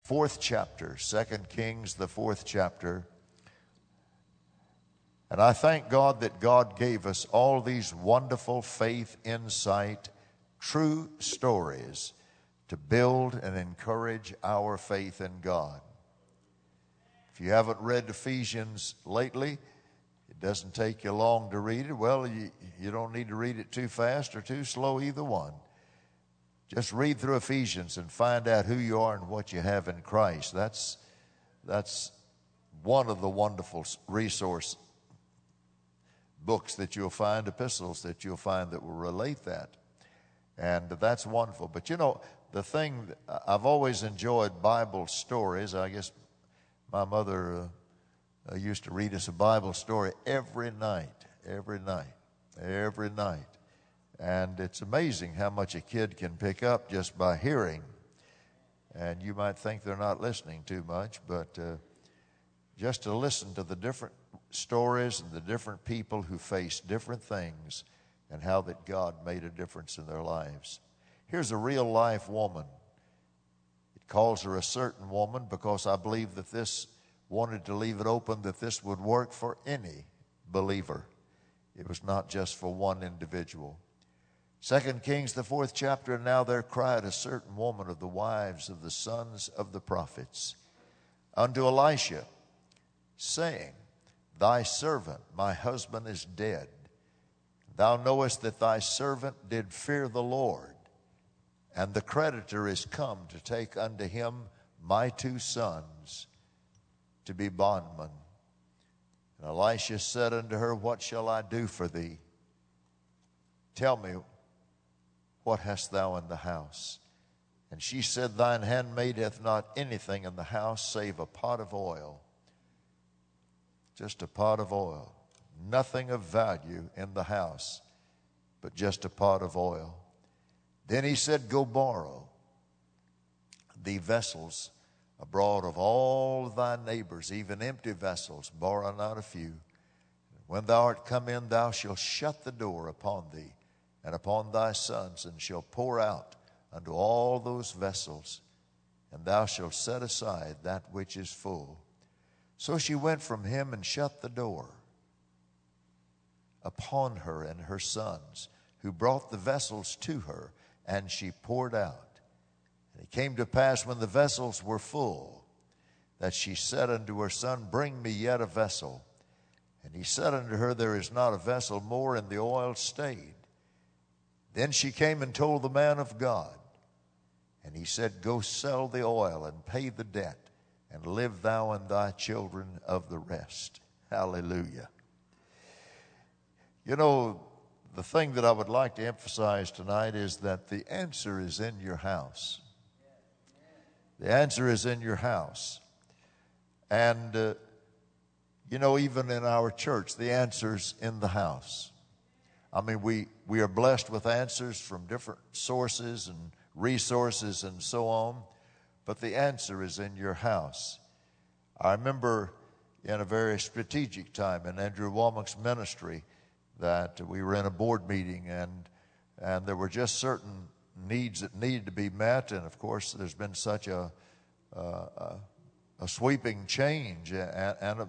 fourth chapter, 2 Kings, the fourth chapter. And I thank God that God gave us all these wonderful faith, insight, true stories to build and encourage our faith in God. If you haven't read Ephesians lately, it doesn't take you long to read it. Well, you don't need to read it too fast or too slow, either one. Just read through Ephesians and find out who you are and what you have in Christ. That's one of the wonderful resource books that you'll find, epistles that you'll find that will relate that. And that's wonderful. But you know, the thing, I've always enjoyed Bible stories. I guess my mother used to read us a Bible story every night. And it's amazing how much a kid can pick up just by hearing. And you might think they're not listening too much, but just to listen to the different stories and the different people who face different things and how that God made a difference in their lives. Here's a real life woman. It calls her a certain woman because I believe that this wanted to leave it open that this would work for any believer. It was not just for one individual. 2 Kings, the fourth chapter, and now there cried a certain woman of the wives of the sons of the prophets unto Elisha, saying, Thy servant, my husband, is dead. Thou knowest that thy servant did fear the Lord, and the creditor is come to take unto him my 2 sons to be bondmen. And Elisha said unto her, What shall I do for thee? Tell me, what hast thou in the house? And she said, Thine handmaid hath not anything in the house save a pot of oil. Just a pot of oil. Nothing of value in the house, but just a pot of oil. Then he said, Go borrow thee vessels abroad of all thy neighbors, even empty vessels, borrow not a few. When thou art come in, thou shalt shut the door upon thee and upon thy sons, and shalt pour out unto all those vessels, and thou shalt set aside that which is full. So she went from him and shut the door upon her and her sons, who brought the vessels to her, and she poured out. And it came to pass, when the vessels were full, that she said unto her son, Bring me yet a vessel. And he said unto her, There is not a vessel more, and the oil stayed. Then she came and told the man of God. And he said, Go sell the oil and pay the debt, and live thou and thy children of the rest. Hallelujah. You know, the thing that I would like to emphasize tonight is that the answer is in your house. The answer is in your house. And, you know, even in our church, the answer's in the house. I mean, we are blessed with answers from different sources and resources and so on, but the answer is in your house. I remember in a very strategic time in Andrew Womack's ministry that we were in a board meeting, and there were just certain needs that needed to be met, and of course there's been such a sweeping change and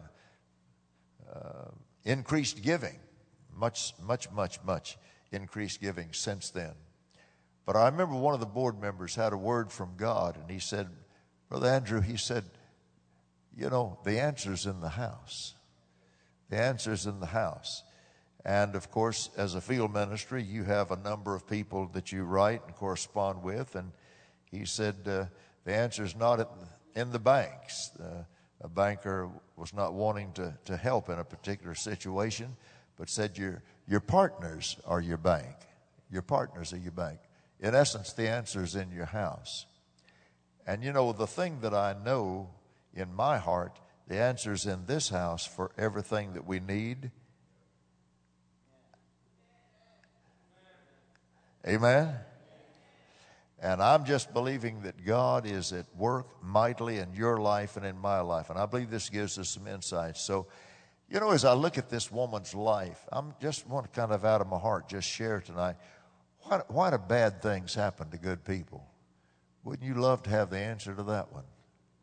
increased giving. Much increased giving since then. But I remember one of the board members had a word from God, and he said, Brother Andrew, he said, you know, the answer's in the house. The answer's in the house. And of course, as a field ministry, you have a number of people that you write and correspond with. And he said, the answer's not in the banks. A banker was not wanting to help in a particular situation, but said your partners are your bank. Your partners are your bank. In essence, the answer is in your house. And you know, the thing that I know in my heart, the answer is in this house for everything that we need. Amen? And I'm just believing that God is at work mightily in your life and in my life. And I believe this gives us some insights. So, you know, as I look at this woman's life, I'm just want to kind of out of my heart just share tonight. Why do bad things happen to good people? Wouldn't you love to have the answer to that one?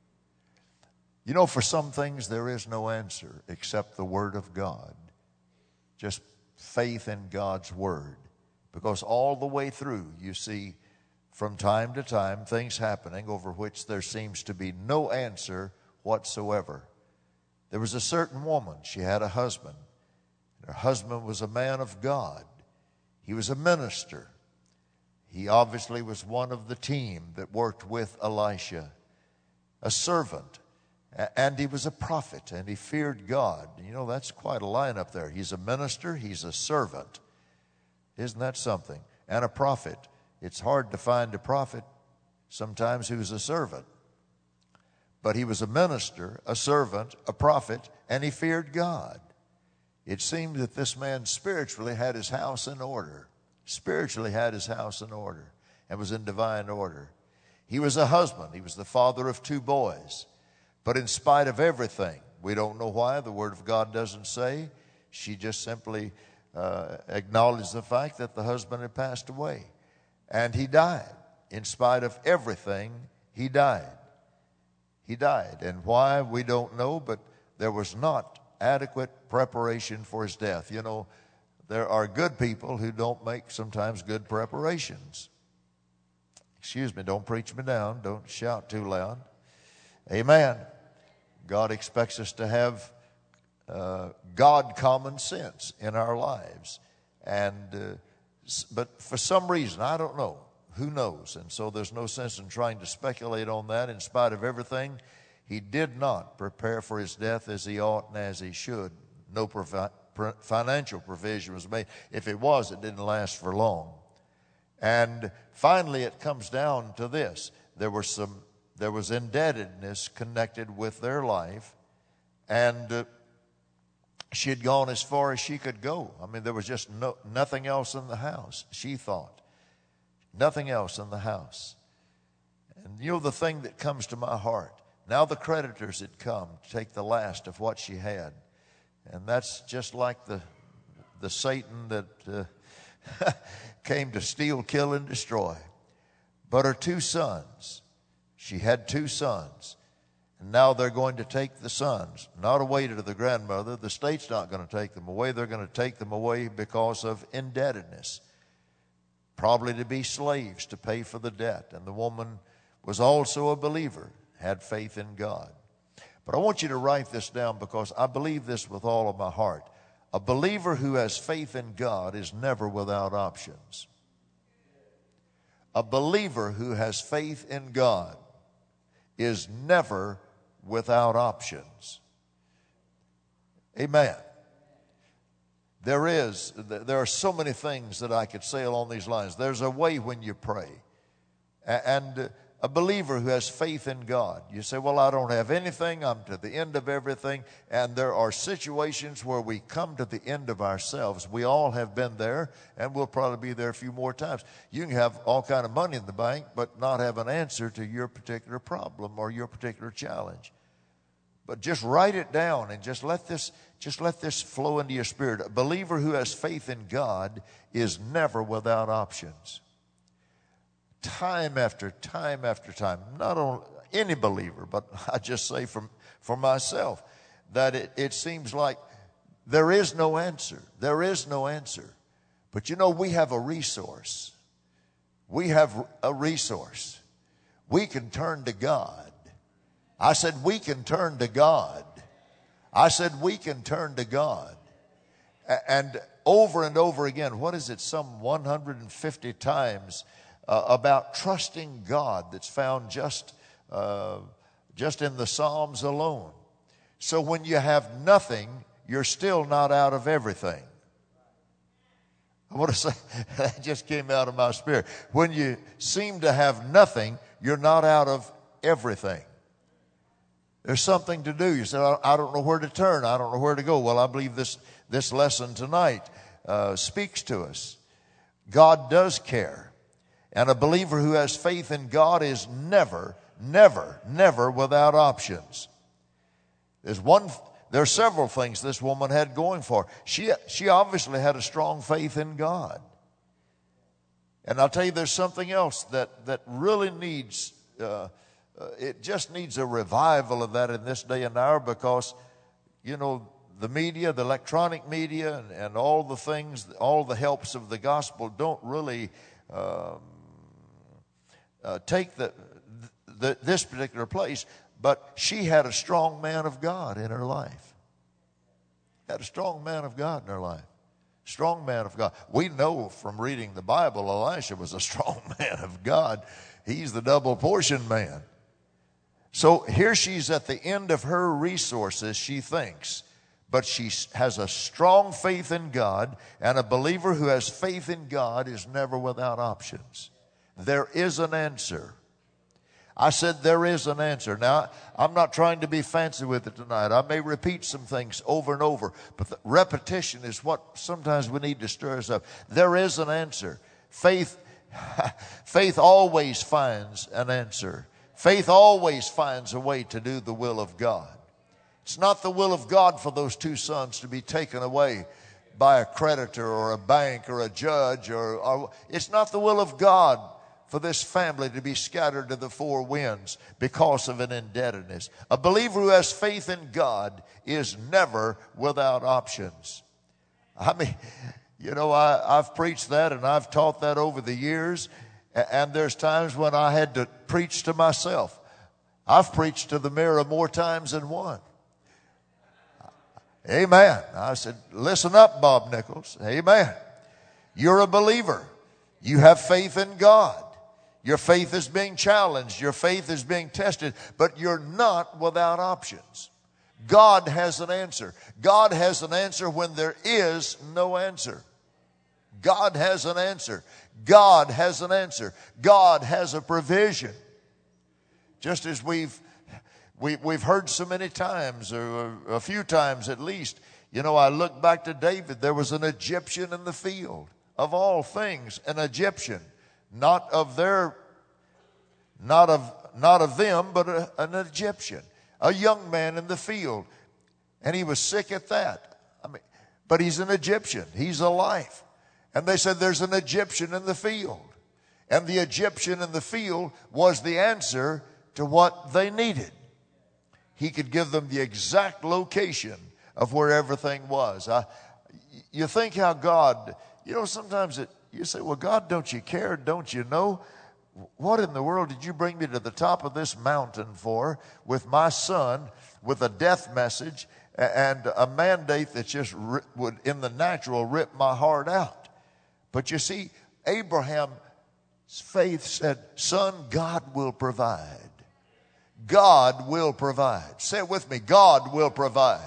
You know, for some things there is no answer except the Word of God. Just faith in God's Word. Because all the way through you see from time to time things happening over which there seems to be no answer whatsoever. There was a certain woman, she had a husband. Her husband was a man of God. He was a minister. He obviously was one of the team that worked with Elisha, a servant. And he was a prophet, and he feared God. You know, that's quite a lineup there. He's a minister, he's a servant. Isn't that something? And a prophet. It's hard to find a prophet sometimes who's a servant. But he was a minister, a servant, a prophet, and he feared God. It seemed that this man spiritually had his house in order. Spiritually had his house in order and was in divine order. He was a husband. He was the father of 2 boys. But in spite of everything, we don't know why, the Word of God doesn't say. She just simply acknowledged the fact that the husband had passed away. And he died. In spite of everything, he died. He died. And why, we don't know, but there was not adequate preparation for his death. You know, there are good people who don't make sometimes good preparations. Excuse me, don't preach me down. Don't shout too loud. Amen. God expects us to have God common sense in our lives. But for some reason, I don't know. Who knows? And so there's no sense in trying to speculate on that. In spite of everything, he did not prepare for his death as he ought and as he should. No financial provision was made. If it was, it didn't last for long. And finally, it comes down to this. There was indebtedness connected with their life, and she had gone as far as she could go. I mean, there was just nothing else in the house, she thought. Nothing else in the house. And you know the thing that comes to my heart, now the creditors had come to take the last of what she had. And that's just like the Satan that came to steal, kill, and destroy. But her 2 sons, she had 2 sons, and now they're going to take the sons, not away to the grandmother. The state's not going to take them away. They're going to take them away because of indebtedness, probably to be slaves to pay for the debt. And the woman was also a believer, had faith in God. But I want you to write this down because I believe this with all of my heart. A believer who has faith in God is never without options. A believer who has faith in God is never without options. Amen. There are so many things that I could say along these lines. There's a way when you pray. And a believer who has faith in God, you say, well, I don't have anything. I'm to the end of everything. And there are situations where we come to the end of ourselves. We all have been there, and we'll probably be there a few more times. You can have all kind of money in the bank, but not have an answer to your particular problem or your particular challenge. But just write it down and just let this flow into your spirit. A believer who has faith in God is never without options. Time after time after time, not only any believer, but I just say for myself, that it seems like there is no answer. There is no answer. But you know, we have a resource. We have a resource. We can turn to God. I said we can turn to God. I said we can turn to God. And over again, what is it, some 150 times about trusting God that's found just in the Psalms alone. So when you have nothing, you're still not out of everything. I want to say, that just came out of my spirit. When you seem to have nothing, you're not out of everything. There's something to do. You say, I don't know where to turn. I don't know where to go. Well, I believe this lesson tonight speaks to us. God does care. And a believer who has faith in God is never, never, never without options. There are several things this woman had going for her. She obviously had a strong faith in God. And I'll tell you, there's something else that really needs it just needs a revival of that in this day and hour, because, the media, the electronic media, and all the things, all the helps of the gospel don't really take this particular place. But she had a strong man of God in her life. Had a strong man of God in her life. Strong man of God. We know from reading the Bible, Elisha was a strong man of God. He's the double portion man. So here she's at the end of her resources, she thinks. But she has a strong faith in God, and a believer who has faith in God is never without options. There is an answer. I said there is an answer. Now, I'm not trying to be fancy with it tonight. I may repeat some things over and over, but the repetition is what sometimes we need to stir us up. There is an answer. Faith always finds an answer. Faith always finds a way to do the will of God. It's not the will of God for those two sons to be taken away by a creditor or a bank or a judge, or it's not the will of God for this family to be scattered to the four winds because of an indebtedness. A believer who has faith in God is never without options. I mean, I've preached that and I've taught that over the years, and there's times when I had to preach to myself. I've preached to the mirror more times than one. Amen. I said, listen up, Bob Nichols. Amen. You're a believer. You have faith in God. Your faith is being challenged. Your faith is being tested, but you're not without options. God has an answer. God has an answer when there is no answer. God has an answer. God has an answer. God has a provision. Just as we've heard so many times, or a few times at least. I look back to David. There was an Egyptian in the field. Of all things, an Egyptian. Not of them, but an Egyptian. A young man in the field. And he was sick at that. But he's an Egyptian. He's alive. And they said there's an Egyptian in the field. And the Egyptian in the field was the answer to what they needed. He could give them the exact location of where everything was. You think how God, sometimes you say, well, God, don't you care? Don't you know? What in the world did you bring me to the top of this mountain for with my son, with a death message and a mandate that just would, in the natural, rip my heart out? But you see, Abraham's faith said, son, God will provide. God will provide. Say it with me. God will provide.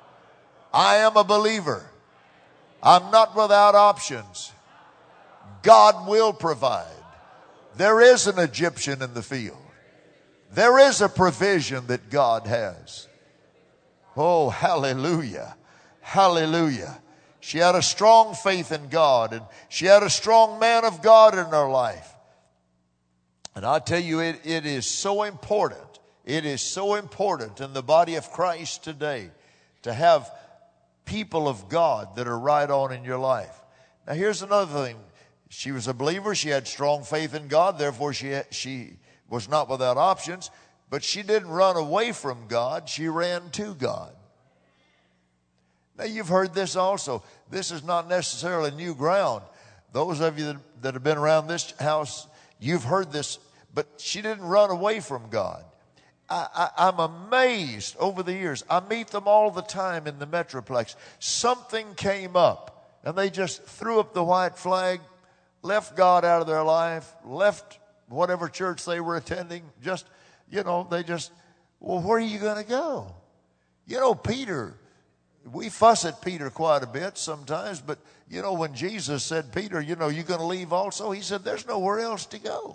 I am a believer. I'm not without options. God will provide. There is an Egyptian in the field. There is a provision that God has. Oh, hallelujah. Hallelujah. She had a strong faith in God, and she had a strong man of God in her life. And I tell you, it is so important. It is so important in the body of Christ today to have people of God that are right on in your life. Now, here's another thing. She was a believer. She had strong faith in God. Therefore, she was not without options. But she didn't run away from God. She ran to God. Now, you've heard this also. This is not necessarily new ground. Those of you that have been around this house, you've heard this. But she didn't run away from God. I'm amazed over the years. I meet them all the time in the Metroplex. Something came up, and they just threw up the white flag, left God out of their life, left whatever church they were attending. Well, where are you going to go? Peter, we fuss at Peter quite a bit sometimes, but, when Jesus said, Peter, you're going to leave also, he said, there's nowhere else to go.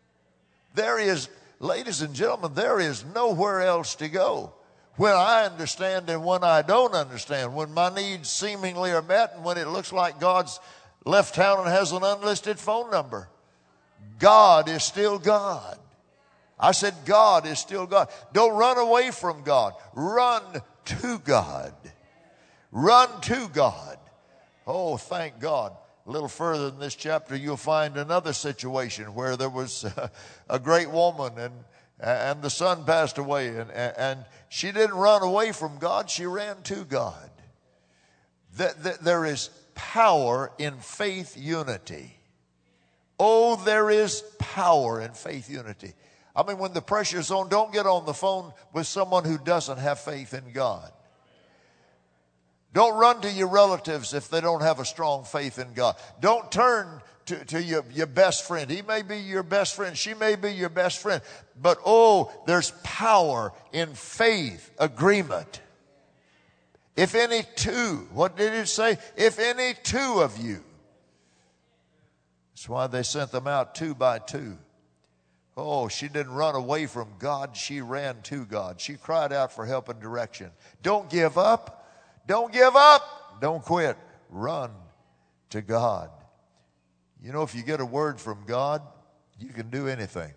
Ladies and gentlemen, there is nowhere else to go. When I understand and when I don't understand, when my needs seemingly are met and when it looks like God's left town and has an unlisted phone number, God is still God. I said God is still God. Don't run away from God. Run to God. Run to God. Oh, thank God. A little further in this chapter, you'll find another situation where there was a great woman, and the son passed away. And she didn't run away from God. She ran to God. There is power in faith unity. Oh, there is power in faith unity. I mean, when the pressure's on, don't get on the phone with someone who doesn't have faith in God. Don't run to your relatives if they don't have a strong faith in God. Don't turn to your best friend. He may be your best friend. She may be your best friend. But oh, there's power in faith agreement. If any two, what did it say? If any two of you. That's why they sent them out 2 by 2. Oh, she didn't run away from God. She ran to God. She cried out for help and direction. Don't give up. Don't give up. Don't quit. Run to God. You know, if you get a word from God, you can do anything.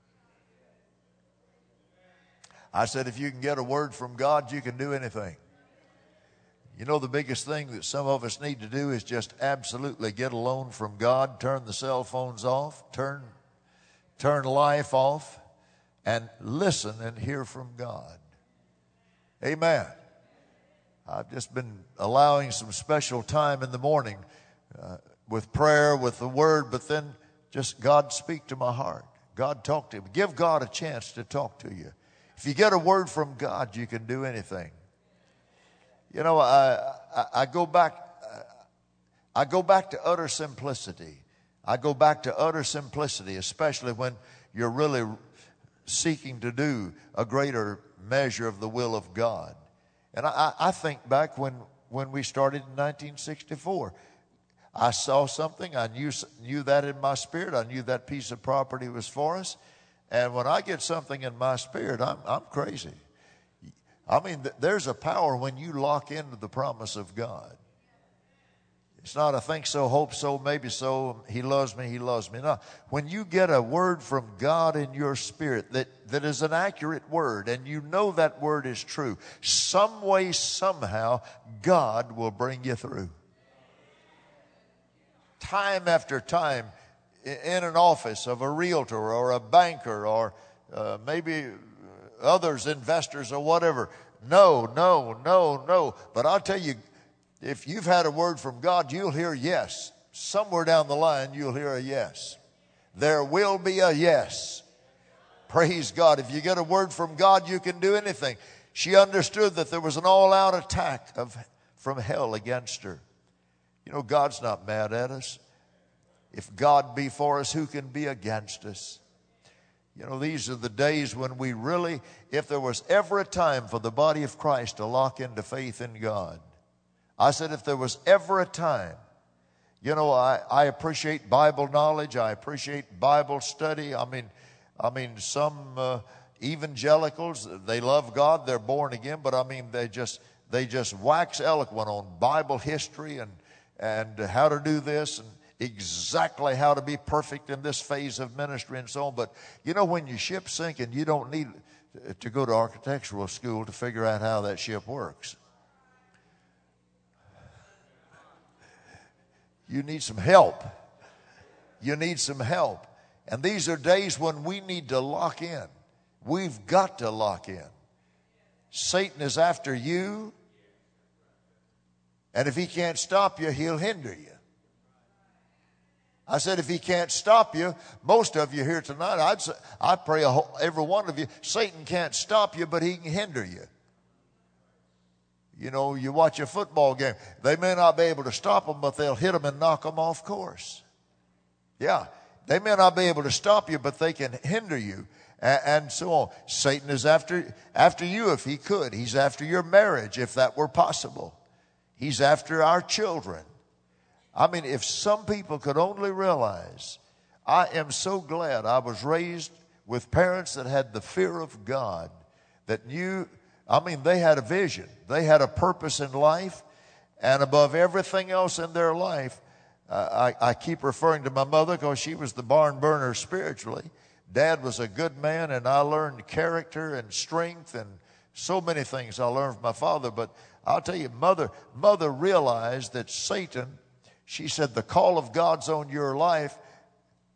I said, if you can get a word from God, you can do anything. You know, the biggest thing that some of us need to do is just absolutely get alone from God, turn the cell phones off, turn life off, and listen and hear from God. Amen. I've just been allowing some special time in the morning with prayer, with the word, but then just God speak to my heart. God talk to me. Give God a chance to talk to you. If you get a word from God, you can do anything. You know, I go back to utter simplicity. I go back to utter simplicity, especially when you're really seeking to do a greater measure of the will of God. And I think back when we started in 1964. I saw something. I knew that in my spirit. I knew that piece of property was for us. And when I get something in my spirit, I'm crazy. I mean, there's a power when you lock into the promise of God. It's not a think so, hope so, maybe so, he loves me, he loves me. No, when you get a word from God in your spirit that is an accurate word, and you know that word is true, some way, somehow, God will bring you through. Time after time, in an office of a realtor or a banker or maybe others, investors or whatever. No. But I'll tell you, if you've had a word from God, you'll hear yes. Somewhere down the line, you'll hear a yes. There will be a yes. Praise God. If you get a word from God, you can do anything. She understood that there was an all-out attack from hell against her. You know, God's not mad at us. If God be for us, who can be against us? You know, these are the days when we really, if there was ever a time for the body of Christ to lock into faith in God, I said if there was ever a time, you know, I appreciate Bible knowledge. I appreciate Bible study. I mean, some evangelicals, they love God. They're born again, but I mean, they just wax eloquent on Bible history and how to do this and exactly how to be perfect in this phase of ministry and so on. But you know, when your ship's sinking, you don't need to go to architectural school to figure out how that ship works. You need some help. You need some help. And these are days when we need to lock in. We've got to lock in. Satan is after you. And if he can't stop you, he'll hinder you. I said, if he can't stop you, most of you here tonight, I pray every one of you, Satan can't stop you, but he can hinder you. You know, you watch a football game. They may not be able to stop them, but they'll hit them and knock them off course. Yeah, they may not be able to stop you, but they can hinder you and so on. Satan is after you if he could. He's after your marriage if that were possible. He's after our children. I mean, if some people could only realize, I am so glad I was raised with parents that had the fear of God, that knew, I mean, they had a vision. They had a purpose in life, and above everything else in their life, I keep referring to my mother because she was the barn burner spiritually. Dad was a good man, and I learned character and strength and so many things I learned from my father. But I'll tell you, mother realized that Satan, she said, the call of God's on your life,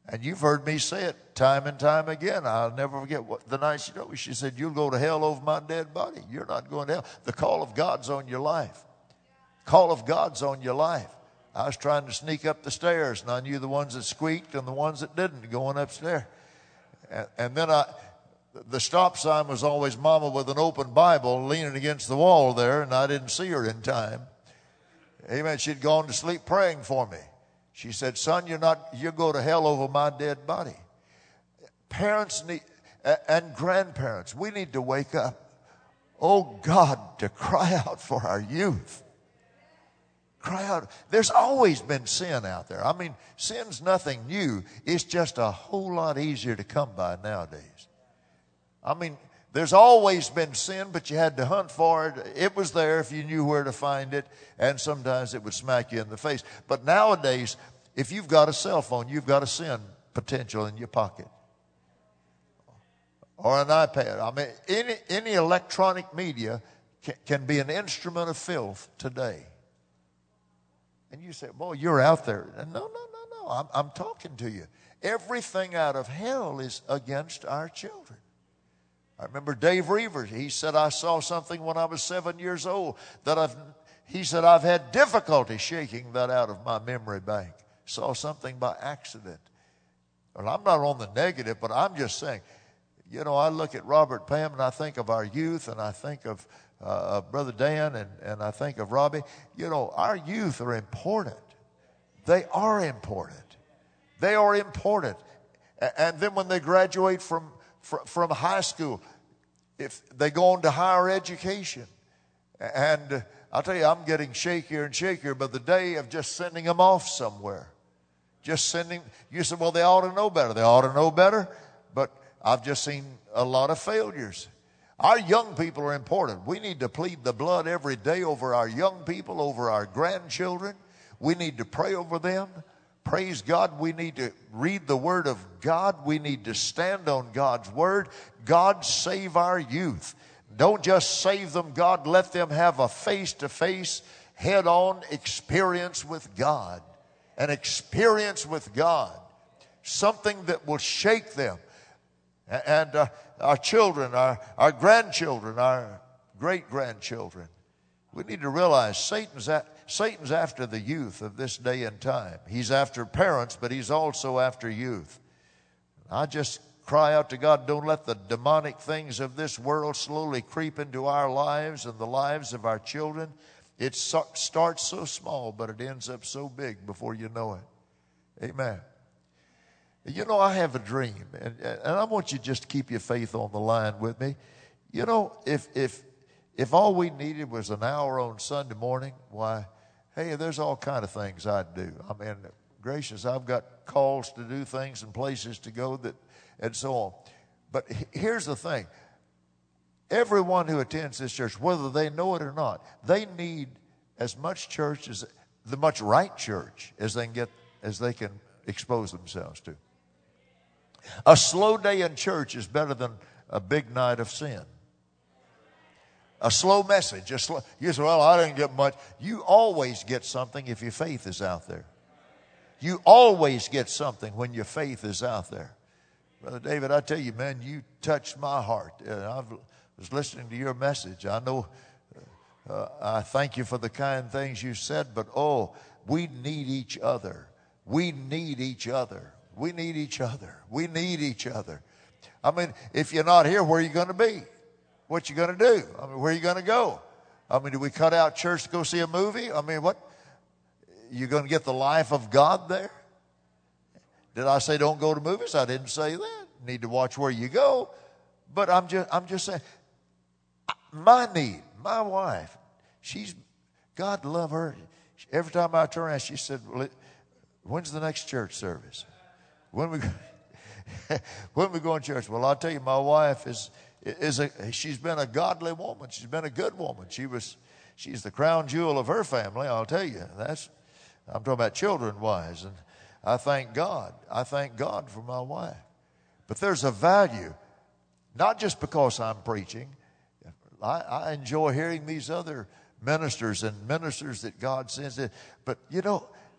And you've heard me say it time and time again. I'll never forget the night she told me. She said, "You'll go to hell over my dead body. You're not going to hell." The call of God's on your life. Call of God's on your life. I was trying to sneak up the stairs, and I knew the ones that squeaked and the ones that didn't going upstairs. And then the stop sign was always Mama with an open Bible leaning against the wall there, and I didn't see her in time. Amen. She'd gone to sleep praying for me. She said, "Son, you go to hell over my dead body." Parents and grandparents, we need to wake up. Oh God, to cry out for our youth. Cry out. There's always been sin out there. I mean, sin's nothing new. It's just a whole lot easier to come by nowadays. I mean, there's always been sin, but you had to hunt for it. It was there if you knew where to find it, and sometimes it would smack you in the face. But nowadays, if you've got a cell phone, you've got a sin potential in your pocket. Or an iPad. I mean, any electronic media can be an instrument of filth today. And you say, "Boy, you're out there." No. I'm talking to you. Everything out of hell is against our children. I remember Dave Reavers. He said, "I saw something when I was 7 years old he said, I've had difficulty shaking that out of my memory bank. Saw something by accident." Well, I'm not on the negative, but I'm just saying, I look at Robert, Pam, and I think of our youth, and I think of Brother Dan, and I think of Robbie. Our youth are important. They are important. They are important. And then when they graduate from high school, if they go on to higher education, and I'll tell you, I'm getting shakier and shakier by the day of just sending them off somewhere. You said, "Well, they ought to know better." They ought to know better, but I've just seen a lot of failures. Our young people are important. We need to plead the blood every day over our young people, over our grandchildren. We need to pray over them. Praise God. We need to read the Word of God. We need to stand on God's Word. God, save our youth. Don't just save them, God. Let them have a face-to-face, head-on experience with God. An experience with God. Something that will shake them. And our children, our grandchildren, our great-grandchildren. We need to realize Satan's after the youth of this day and time. He's after parents, but he's also after youth. I just cry out to God, don't let the demonic things of this world slowly creep into our lives and the lives of our children. It starts so small, but it ends up so big before you know it. Amen. I have a dream, and I want you just to keep your faith on the line with me. If all we needed was an hour on Sunday morning, why, hey, there's all kind of things I'd do. I mean, gracious, I've got calls to do things and places to go and so on. But here's the thing. Everyone who attends this church, whether they know it or not, they need as much church as the much right church as they can expose themselves to. A slow day in church is better than a big night of sin. A slow message. You say, "Well, I didn't get much." You always get something if your faith is out there. You always get something when your faith is out there. Brother David, I tell you, man, you touched my heart. I was listening to your message. I know, I thank you for the kind things you said, but we need each other. We need each other. We need each other. We need each other. I mean, if you're not here, where are you going to be? What you going to do? I mean, where are you going to go? I mean, do we cut out church to go see a movie? I mean, what? You're going to get the life of God there? Did I say don't go to movies? I didn't say that. You need to watch where you go. But I'm just saying, my need, my wife, God love her. Every time I turn around, she said, "Well, when's the next church service? When we go to church?" Well, I'll tell you, my wife she's been a godly woman. She's been a good woman. She's the crown jewel of her family. I'll tell you. I'm talking about children-wise, and I thank God. I thank God for my wife. But there's a value, not just because I'm preaching. I enjoy hearing these other ministers and ministers that God sends in. But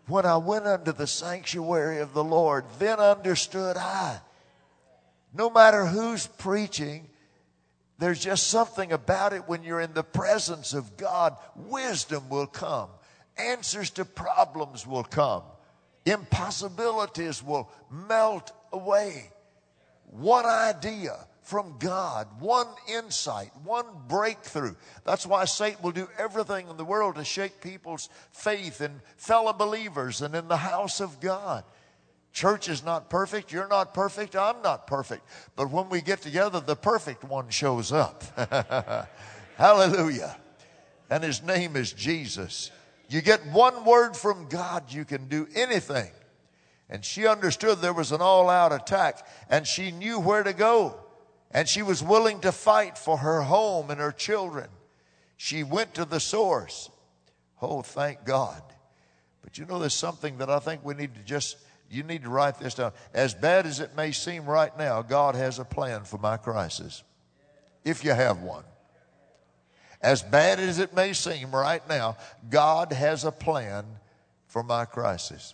When I went unto the sanctuary of the Lord, then understood I. No matter who's preaching, there's just something about it when you're in the presence of God. Wisdom will come. Answers to problems will come. Impossibilities will melt away. One idea from God, one insight, one breakthrough. That's why Satan will do everything in the world to shake people's faith in fellow believers and in the house of God. Church is not perfect. You're not perfect. I'm not perfect. But when we get together, the perfect one shows up. Hallelujah. And his name is Jesus. You get one word from God, you can do anything. And she understood there was an all-out attack, and she knew where to go. And she was willing to fight for her home and her children. She went to the source. Oh, thank God. But you know, there's something that I think we need to you need to write this down. As bad as it may seem right now, God has a plan for my crisis. If you have one. As bad as it may seem right now, God has a plan for my crisis.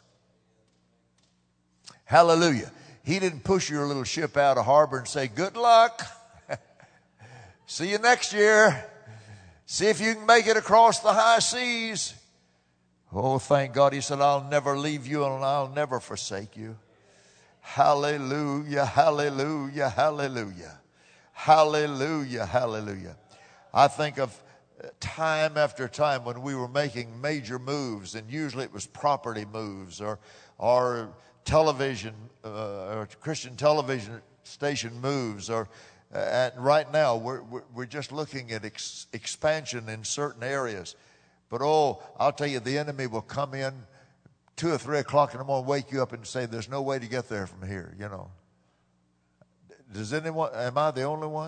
Hallelujah. He didn't push your little ship out of harbor and say, good luck. See you next year. See if you can make it across the high seas. Oh, thank God. He said, I'll never leave you and I'll never forsake you. Hallelujah, hallelujah, hallelujah. Hallelujah, hallelujah. I think of time after time when we were making major moves, and usually it was property moves or television, or Christian television station moves, and right now we're just looking at expansion in certain areas. But I'll tell you, the enemy will come in 2 or 3 o'clock in the morning, wake you up and say, there's no way to get there from here, you know. Does anyone, am I the only one?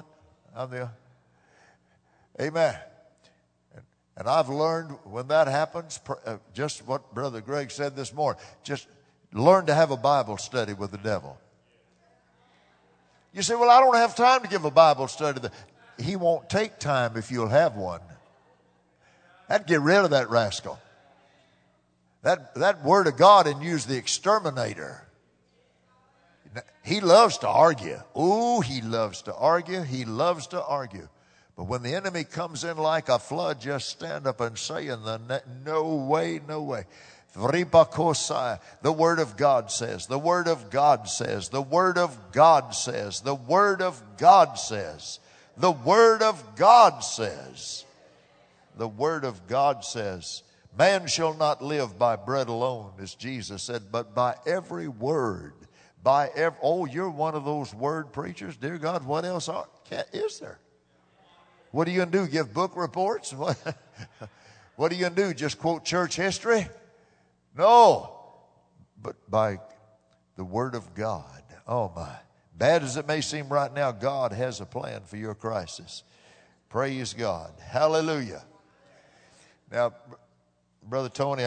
Amen. And I've learned when that happens, just what Brother Greg said this morning, just learn to have a Bible study with the devil. You say, well, I don't have time to give a Bible study. He won't take time if you'll have one. I'd get rid of that rascal. That word of God and use the exterminator. He loves to argue. Oh, he loves to argue. He loves to argue. But when the enemy comes in like a flood, just stand up and say no way, no way. The Word of God says, the Word of God says, the Word of God says, the Word of God says, the Word of God says, the Word of God says, man shall not live by bread alone, as Jesus said, but by every word. You're one of those word preachers? Dear God, what else is there? What are you going to do? Give book reports? What are you going to do? Just quote church history? No. But by the Word of God. Oh my. Bad as it may seem right now, God has a plan for your crisis. Praise God. Hallelujah. Now, Brother Tony,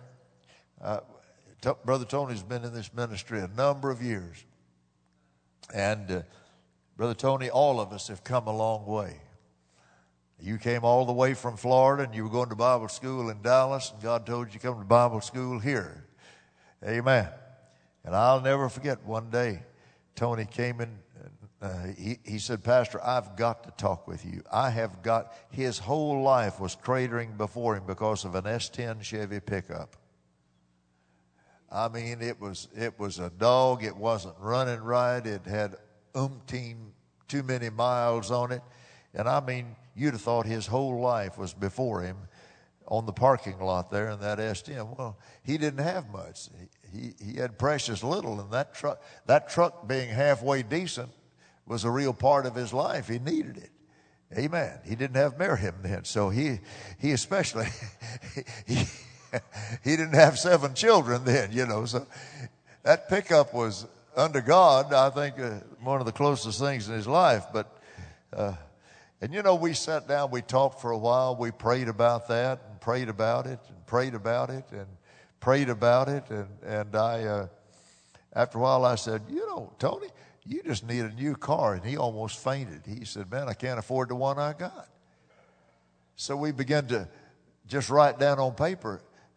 Brother Tony's been in this ministry a number of years. And Brother Tony, all of us have come a long way. You came all the way from Florida and you were going to Bible school in Dallas, and God told you to come to Bible school here. Amen. And I'll never forget one day, Tony came in, he said, Pastor, I've got to talk with you. His whole life was cratering before him because of an S10 Chevy pickup. I mean, it was a dog. It wasn't running right. It had too many miles on it. And I mean, you'd have thought his whole life was before him on the parking lot there in that S10. Well, he didn't have much. He had precious little, and that truck being halfway decent was a real part of his life. He needed it. Amen. He didn't have Miriam then, so he especially he didn't have 7 children then, you know. So that pickup was, under God, I think, one of the closest things in his life. But and you know, we sat down, we talked for a while, we prayed about that, and prayed about it, and prayed about it, and prayed about it, and I, after a while, I said, you know, Tony, you just need a new car. And he almost fainted. He said, man, I can't afford the one I got. So we began to just write down on paper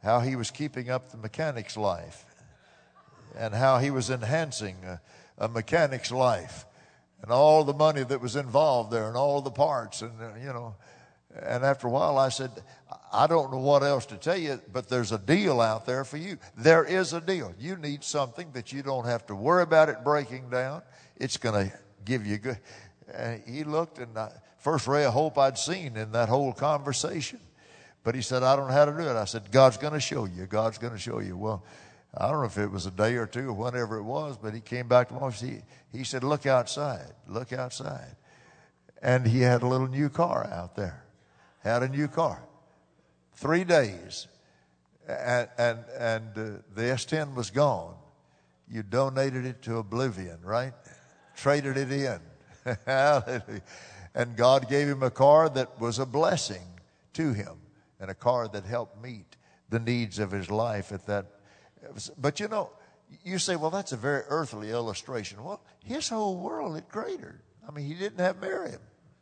how he was keeping up the mechanic's life and how he was enhancing a mechanic's life and all the money that was involved there and all the parts and, And after a while I said, I don't know what else to tell you, but there's a deal out there for you. There is a deal. You need something that you don't have to worry about it breaking down. It's going to give you good. And he looked, and first ray of hope I'd seen in that whole conversation. But he said, I don't know how to do it. I said, God's going to show you. God's going to show you. Well, I don't know if it was a day or two or whatever it was, but he came back to me. He said, look outside. Look outside. And he had a little new car out there. Had a new car. 3 days. And the S10 was gone. You donated it to oblivion, right? Traded it in. Hallelujah. And God gave him a car that was a blessing to him and a car that helped meet the needs of his life at that. But you say, well, that's a very earthly illustration. Well, his whole world had cratered. I mean, he didn't have Miriam.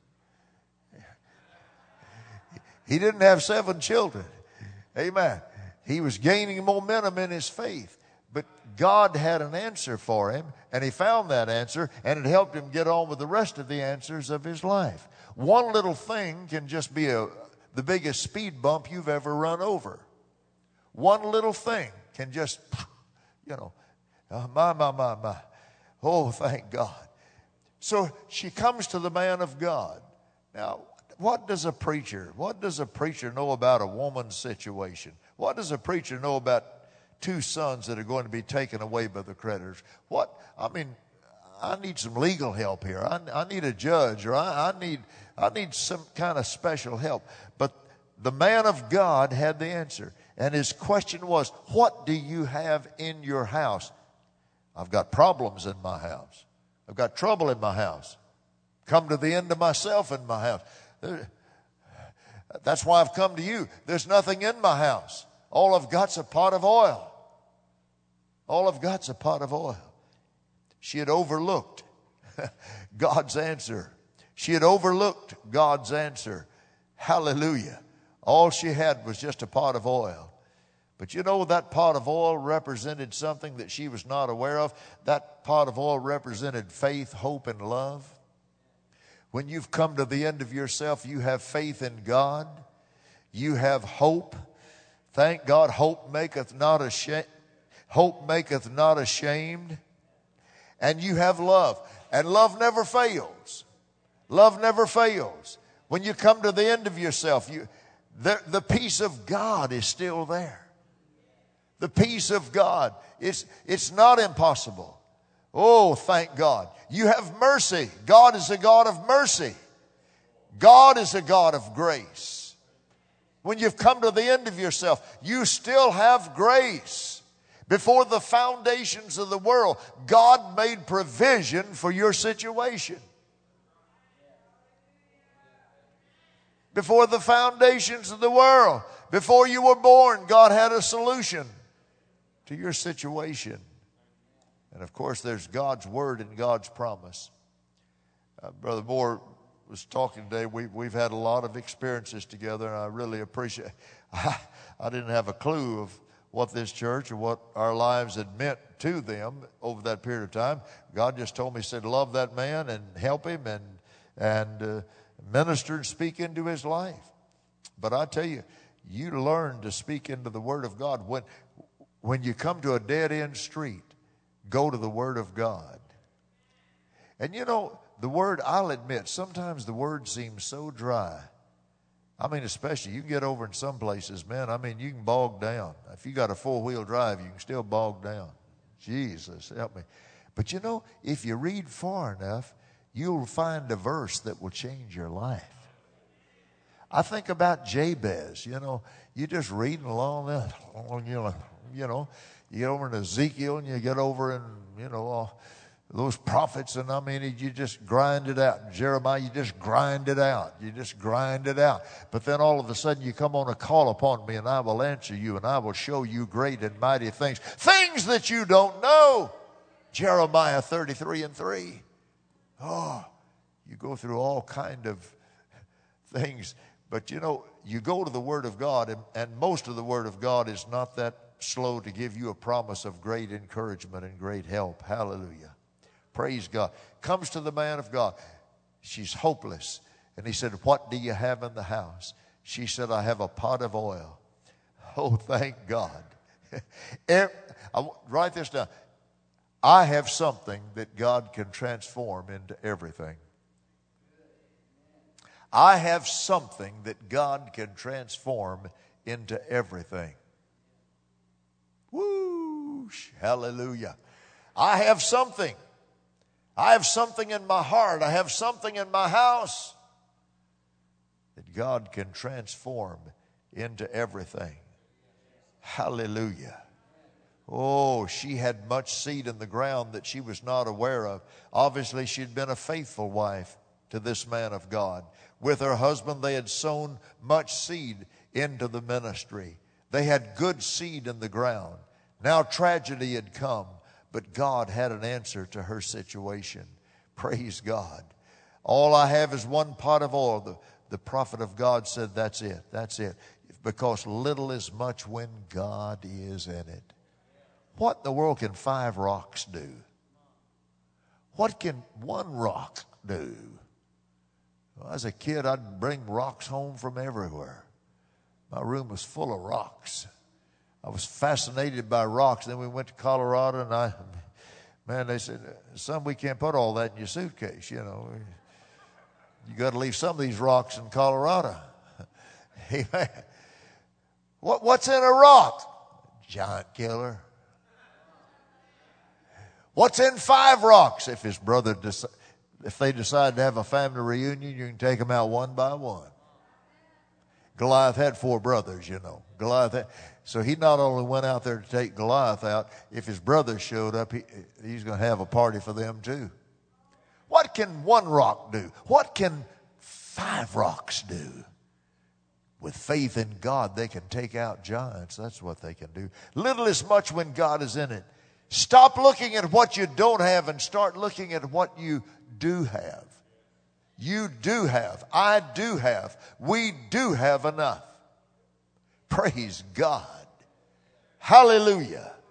He didn't have 7 children. Amen. He was gaining momentum in his faith. But God had an answer for him, and he found that answer, and it helped him get on with the rest of the answers of his life. One little thing can just be the biggest speed bump you've ever run over. One little thing can just, my. Oh, thank God. So she comes to the man of God. Now, what does a preacher know about a woman's situation? What does a preacher know about 2 sons that are going to be taken away by the creditors? I need some legal help here. I need a judge, or I need some kind of special help. But the man of God had the answer. And his question was, what do you have in your house? I've got problems in my house. I've got trouble in my house. Come to the end of myself in my house. That's why I've come to you. There's nothing in my house. All I've got's a pot of oil. All I've got's a pot of oil. She had overlooked God's answer. She had overlooked God's answer. Hallelujah. All she had was just a pot of oil. But that pot of oil represented something that she was not aware of. That pot of oil represented faith, hope, and love. When you've come to the end of yourself, you have faith in God. You have hope. Thank God, hope maketh not ashamed. Hope maketh not ashamed. And you have love. And love never fails. Love never fails. When you come to the end of yourself, the peace of God is still there. The peace of God. It's not impossible. Oh, thank God. You have mercy. God is a God of mercy. God is a God of grace. When you've come to the end of yourself, you still have grace. Before the foundations of the world, God made provision for your situation. Before the foundations of the world, before you were born, God had a solution to your situation. And of course, there's God's word and God's promise. Brother Moore was talking today. We've had a lot of experiences together, and I really appreciate. I didn't have a clue of what this church or what our lives had meant to them over that period of time. God just told me, said, love that man and help him and minister and speak into his life. But I tell you, you learn to speak into the word of God. When you come to a dead-end street, go to the word of God. And the word, I'll admit, sometimes the word seems so dry. Especially, you can get over in some places, man. You can bog down. If you got a 4-wheel drive, you can still bog down. Jesus, help me. But if you read far enough, you'll find a verse that will change your life. I think about Jabez. You're just reading along there. You get over in Ezekiel and you get over in, those prophets, and you just grind it out. Jeremiah, you just grind it out. You just grind it out. But then all of a sudden you come on a call upon me, and I will answer you, and I will show you great and mighty things. Things that you don't know. Jeremiah 33:3. Oh, you go through all kind of things. But you know, you go to the Word of God, and most of the Word of God is not that slow to give you a promise of great encouragement and great help. Hallelujah. Praise God. Comes to the man of God. She's hopeless. And he said, what do you have in the house? She said, I have a pot of oil. Oh, thank God. Write this down. I have something that God can transform into everything. I have something that God can transform into everything. Woo! Hallelujah. I have something. I have something in my heart. I have something in my house that God can transform into everything. Hallelujah. Oh, she had much seed in the ground that she was not aware of. Obviously, she'd been a faithful wife to this man of God. With her husband, they had sown much seed into the ministry. They had good seed in the ground. Now tragedy had come, but God had an answer to her situation. Praise God. All I have is one pot of oil. The prophet of God said, that's it. That's it. Because little is much when God is in it. What in the world can 5 rocks do? What can 1 rock do? Well, as a kid, I'd bring rocks home from everywhere. My room was full of rocks. I was fascinated by rocks. Then we went to Colorado, and they said, son, we can't put all that in your suitcase, you know. You got to leave some of these rocks in Colorado. Amen. What's in a rock? Giant killer. What's in 5 rocks? If his brother, if they decide to have a family reunion, you can take them out one by one. Goliath had 4 brothers, you know. So he not only went out there to take Goliath out, if his brothers showed up, he's going to have a party for them too. What can 1 rock do? What can 5 rocks do? With faith in God, they can take out giants. That's what they can do. Little is much when God is in it. Stop looking at what you don't have and start looking at what you do have. You do have. I do have. We do have enough. Praise God. Hallelujah.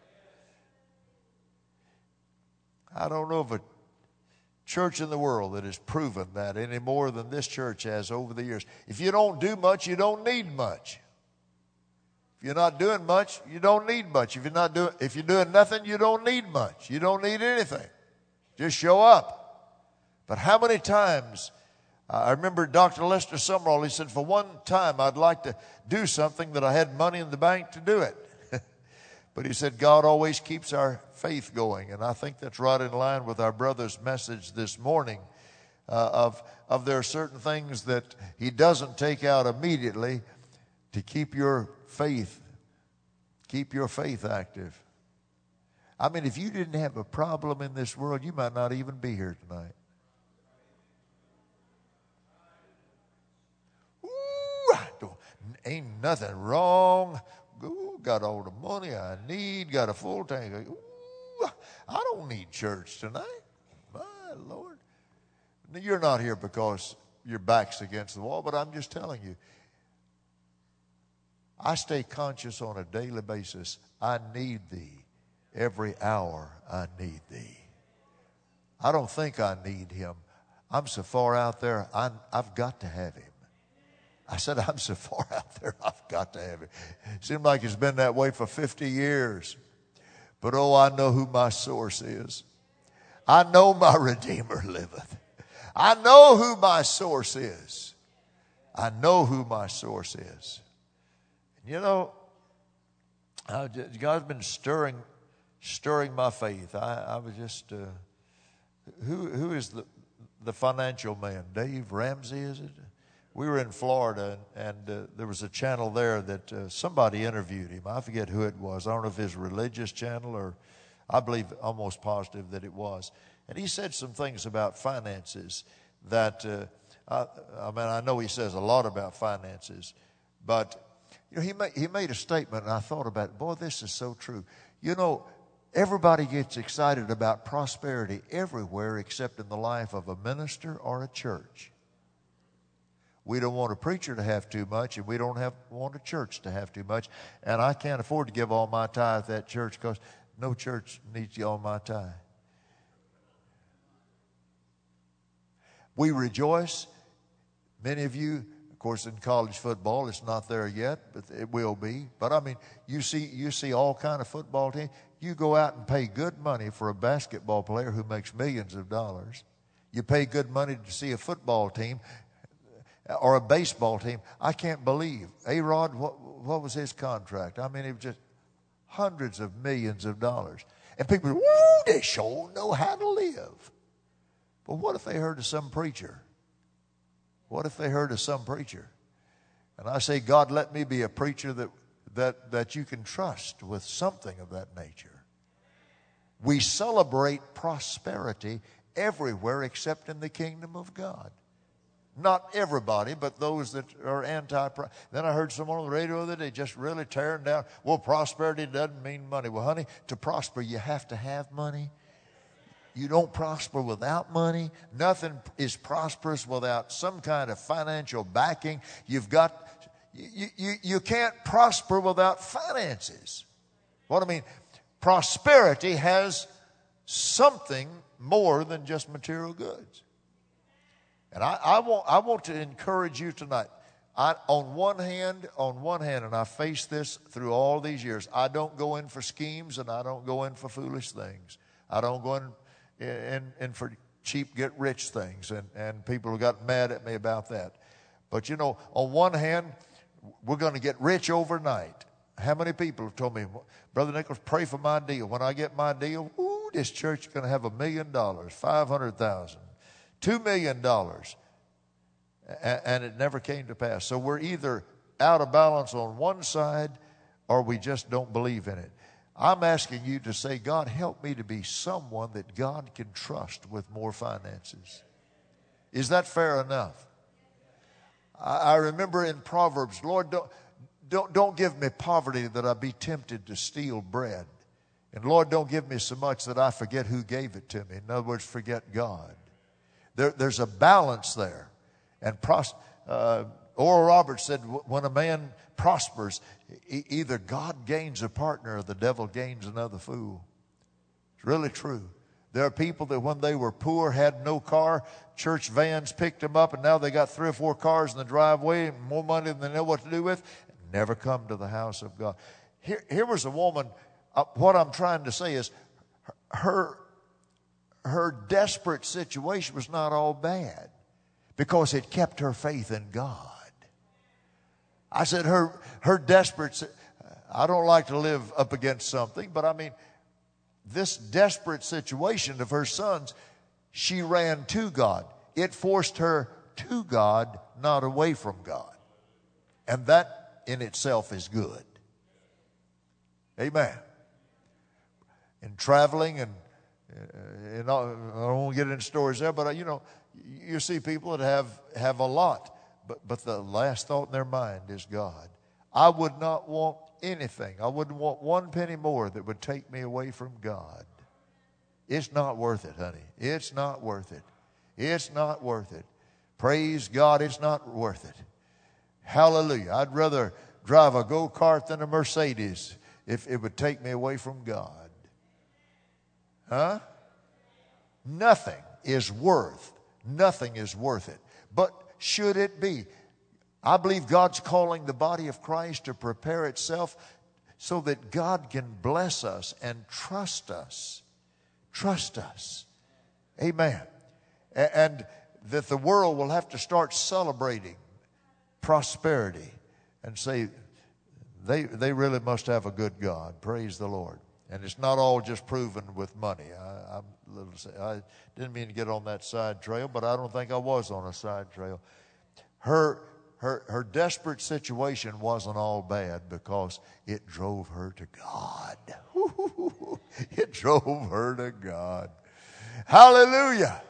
I don't know of a church in the world that has proven that any more than this church has over the years. If you don't do much, you don't need much. If you're not doing much, you don't need much. If you're doing nothing, you don't need much. You don't need anything. Just show up. But how many times, I remember Dr. Lester Sumrall, he said, for one time I'd like to do something that I had money in the bank to do it. But he said, God always keeps our faith going. And I think that's right in line with our brother's message this morning of there are certain things that he doesn't take out immediately to keep your faith active. I mean, if you didn't have a problem in this world, you might not even be here tonight. Ooh, ain't nothing wrong. Ooh, got all the money I need, got a full tank. Ooh, I don't need church tonight. My Lord. You're not here because your back's against the wall, but I'm just telling you, I stay conscious on a daily basis. I need thee. Every hour I need thee. I don't think I need him. I'm so far out there, I've got to have him. I said, I'm so far out there, I've got to have him. Seems like it's been that way for 50 years. But oh, I know who my source is. I know my Redeemer liveth. I know who my source is. I know who my source is. You know, God's been stirring my faith. I was just, who is the financial man? Dave Ramsey, is it? We were in Florida, and there was a channel there that somebody interviewed him. I forget who it was. I don't know if it's a religious channel or I believe almost positive that it was. And he said some things about finances that, I know he says a lot about finances, but you know, he made a statement, and I thought about it. Boy, this is so true. You know, everybody gets excited about prosperity everywhere except in the life of a minister or a church. We don't want a preacher to have too much, and we don't want a church to have too much. And I can't afford to give all my tithe to that church because no church needs all my tithe. We rejoice. Many of you, of course, in college football, it's not there yet, but it will be. But I mean, you see all kind of football teams. You go out and pay good money for a basketball player who makes millions of dollars. You pay good money to see a football team or a baseball team. I can't believe. A-Rod, what was his contract? I mean, it was just hundreds of millions of dollars. And people, woo, they sure know how to live. But what if they heard of some preacher? What if they heard of some preacher? And I say, God, let me be a preacher that you can trust with something of that nature. We celebrate prosperity everywhere except in the kingdom of God. Not everybody, but those that are anti-prosperity. Then I heard someone on the radio the other day just really tearing down, well, prosperity doesn't mean money. Well, honey, to prosper, you have to have money. You don't prosper without money. Nothing is prosperous without some kind of financial backing. You can't prosper without finances. What I mean, prosperity has something more than just material goods. And I want to encourage you tonight. On one hand, and I face this through all these years, I don't go in for schemes and I don't go in for foolish things. I don't go in for cheap get-rich things, and people have got mad at me about that. But, you know, on one hand, we're going to get rich overnight. How many people have told me, Brother Nicholas, pray for my deal. When I get my deal, this church is going to have $1 million, $500,000, $2 million. And it never came to pass. So we're either out of balance on one side or we just don't believe in it. I'm asking you to say, God, help me to be someone that God can trust with more finances. Is that fair enough? I remember in Proverbs, Lord, don't give me poverty that I be tempted to steal bread. And Lord, don't give me so much that I forget who gave it to me. In other words, forget God. There's a balance there. And Oral Roberts said, when a man prospers, either God gains a partner or the devil gains another fool. It's really true. There are people that when they were poor, had no car, church vans picked them up, and now they got 3 or 4 cars in the driveway, more money than they know what to do with, never come to the house of God. Here was a woman, what I'm trying to say is her desperate situation was not all bad because it kept her faith in God. I said her desperate, I don't like to live up against something, but I mean, this desperate situation of her sons, she ran to God. It forced her to God, not away from God. And that in itself is good. Amen. In traveling and I don't want to get into stories there, but you know, you see people that have a lot, but the last thought in their mind is God. I would not want anything. I wouldn't want one penny more that would take me away from God. It's not worth it, honey. It's not worth it. It's not worth it. Praise God, it's not worth it. Hallelujah. I'd rather drive a go-kart than a Mercedes if it would take me away from God. Huh? Nothing is worth it. But should it be? I believe God's calling the body of Christ to prepare itself so that God can bless us and trust us. Trust us. Amen. And that the world will have to start celebrating prosperity and say, they really must have a good God. Praise the Lord. And it's not all just proven with money. I didn't mean to get on that side trail, but I don't think I was on a side trail. Her desperate situation wasn't all bad because it drove her to God. It drove her to God. Hallelujah.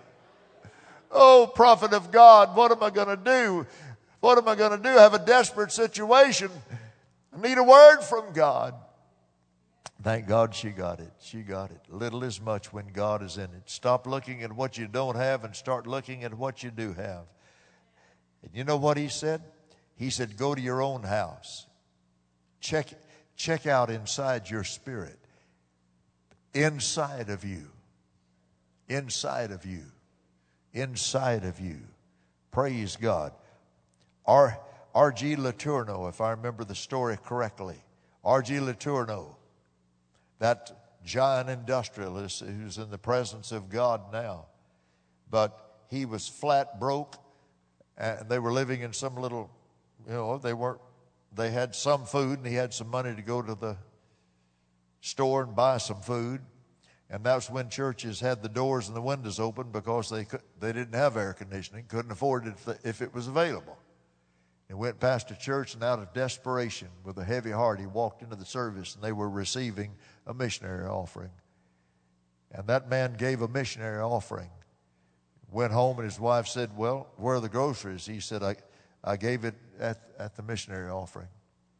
Oh, prophet of God, what am I going to do? What am I going to do? I have a desperate situation. I need a word from God. Thank God she got it. She got it. Little is much when God is in it. Stop looking at what you don't have and start looking at what you do have. And you know what he said? He said, go to your own house. Check out inside your spirit. Inside of you. Inside of you. Inside of you. Praise God. R.G. Letourneau, if I remember the story correctly. R.G. Letourneau, that giant industrialist who's in the presence of God now. But he was flat broke, and they were living in some little, they had some food, and he had some money to go to the store and buy some food. And that's when churches had the doors and the windows open, because they didn't have air conditioning, couldn't afford it if it was available. He went past a church, and out of desperation, with a heavy heart, he walked into the service, and they were receiving a missionary offering. And that man gave a missionary offering. Went home, and his wife said, well, where are the groceries? He said, I gave it at the missionary offering.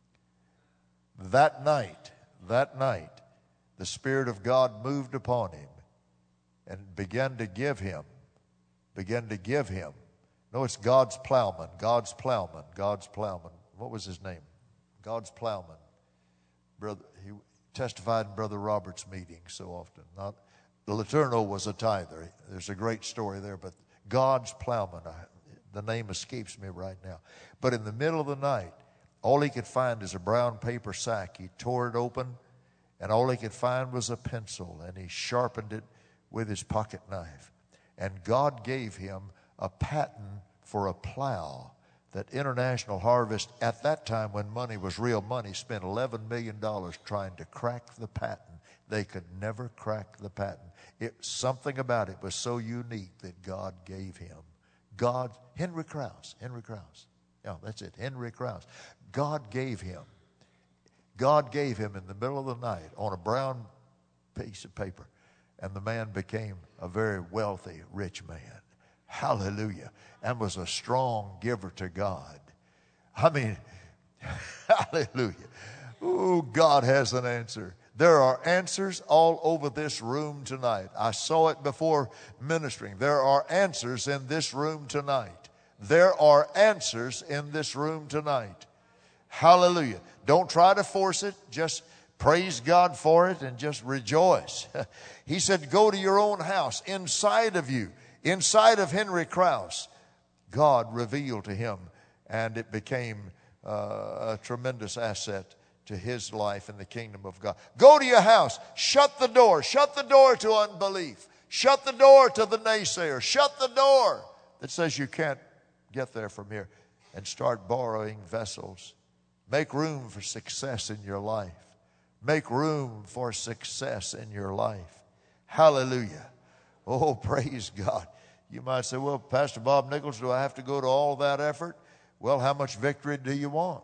That night, the Spirit of God moved upon him and began to give him. No, it's God's plowman. What was his name? God's plowman. Brother, he testified in Brother Robert's meeting so often. The Letourneau was a tither. There's a great story there, but God's plowman, the name escapes me right now. But in the middle of the night, all he could find is a brown paper sack. He tore it open, and all he could find was a pencil, and he sharpened it with his pocket knife. And God gave him a patent for a plow that International Harvest, at that time when money was real money, spent $11 million trying to crack the patent. They could never crack the patent. Something about it was so unique that God gave him. Henry Krause. Yeah, that's it, Henry Krause. God gave him in the middle of the night on a brown piece of paper. And the man became a very wealthy, rich man. Hallelujah. And was a strong giver to God. I mean, hallelujah. Ooh, God has an answer. There are answers all over this room tonight. I saw it before ministering. There are answers in this room tonight. There are answers in this room tonight. Hallelujah. Don't try to force it. Just praise God for it and just rejoice. He said, go to your own house. Inside of you, inside of Henry Krause, God revealed to him, and it became a tremendous asset to his life in the kingdom of God. Go to your house. Shut the door. Shut the door to unbelief. Shut the door to the naysayer. Shut the door that says you can't get there from here, and start borrowing vessels. Make room for success in your life. Make room for success in your life. Hallelujah. Oh, praise God. You might say, well, Pastor Bob Nichols, do I have to go to all that effort? Well, how much victory do you want?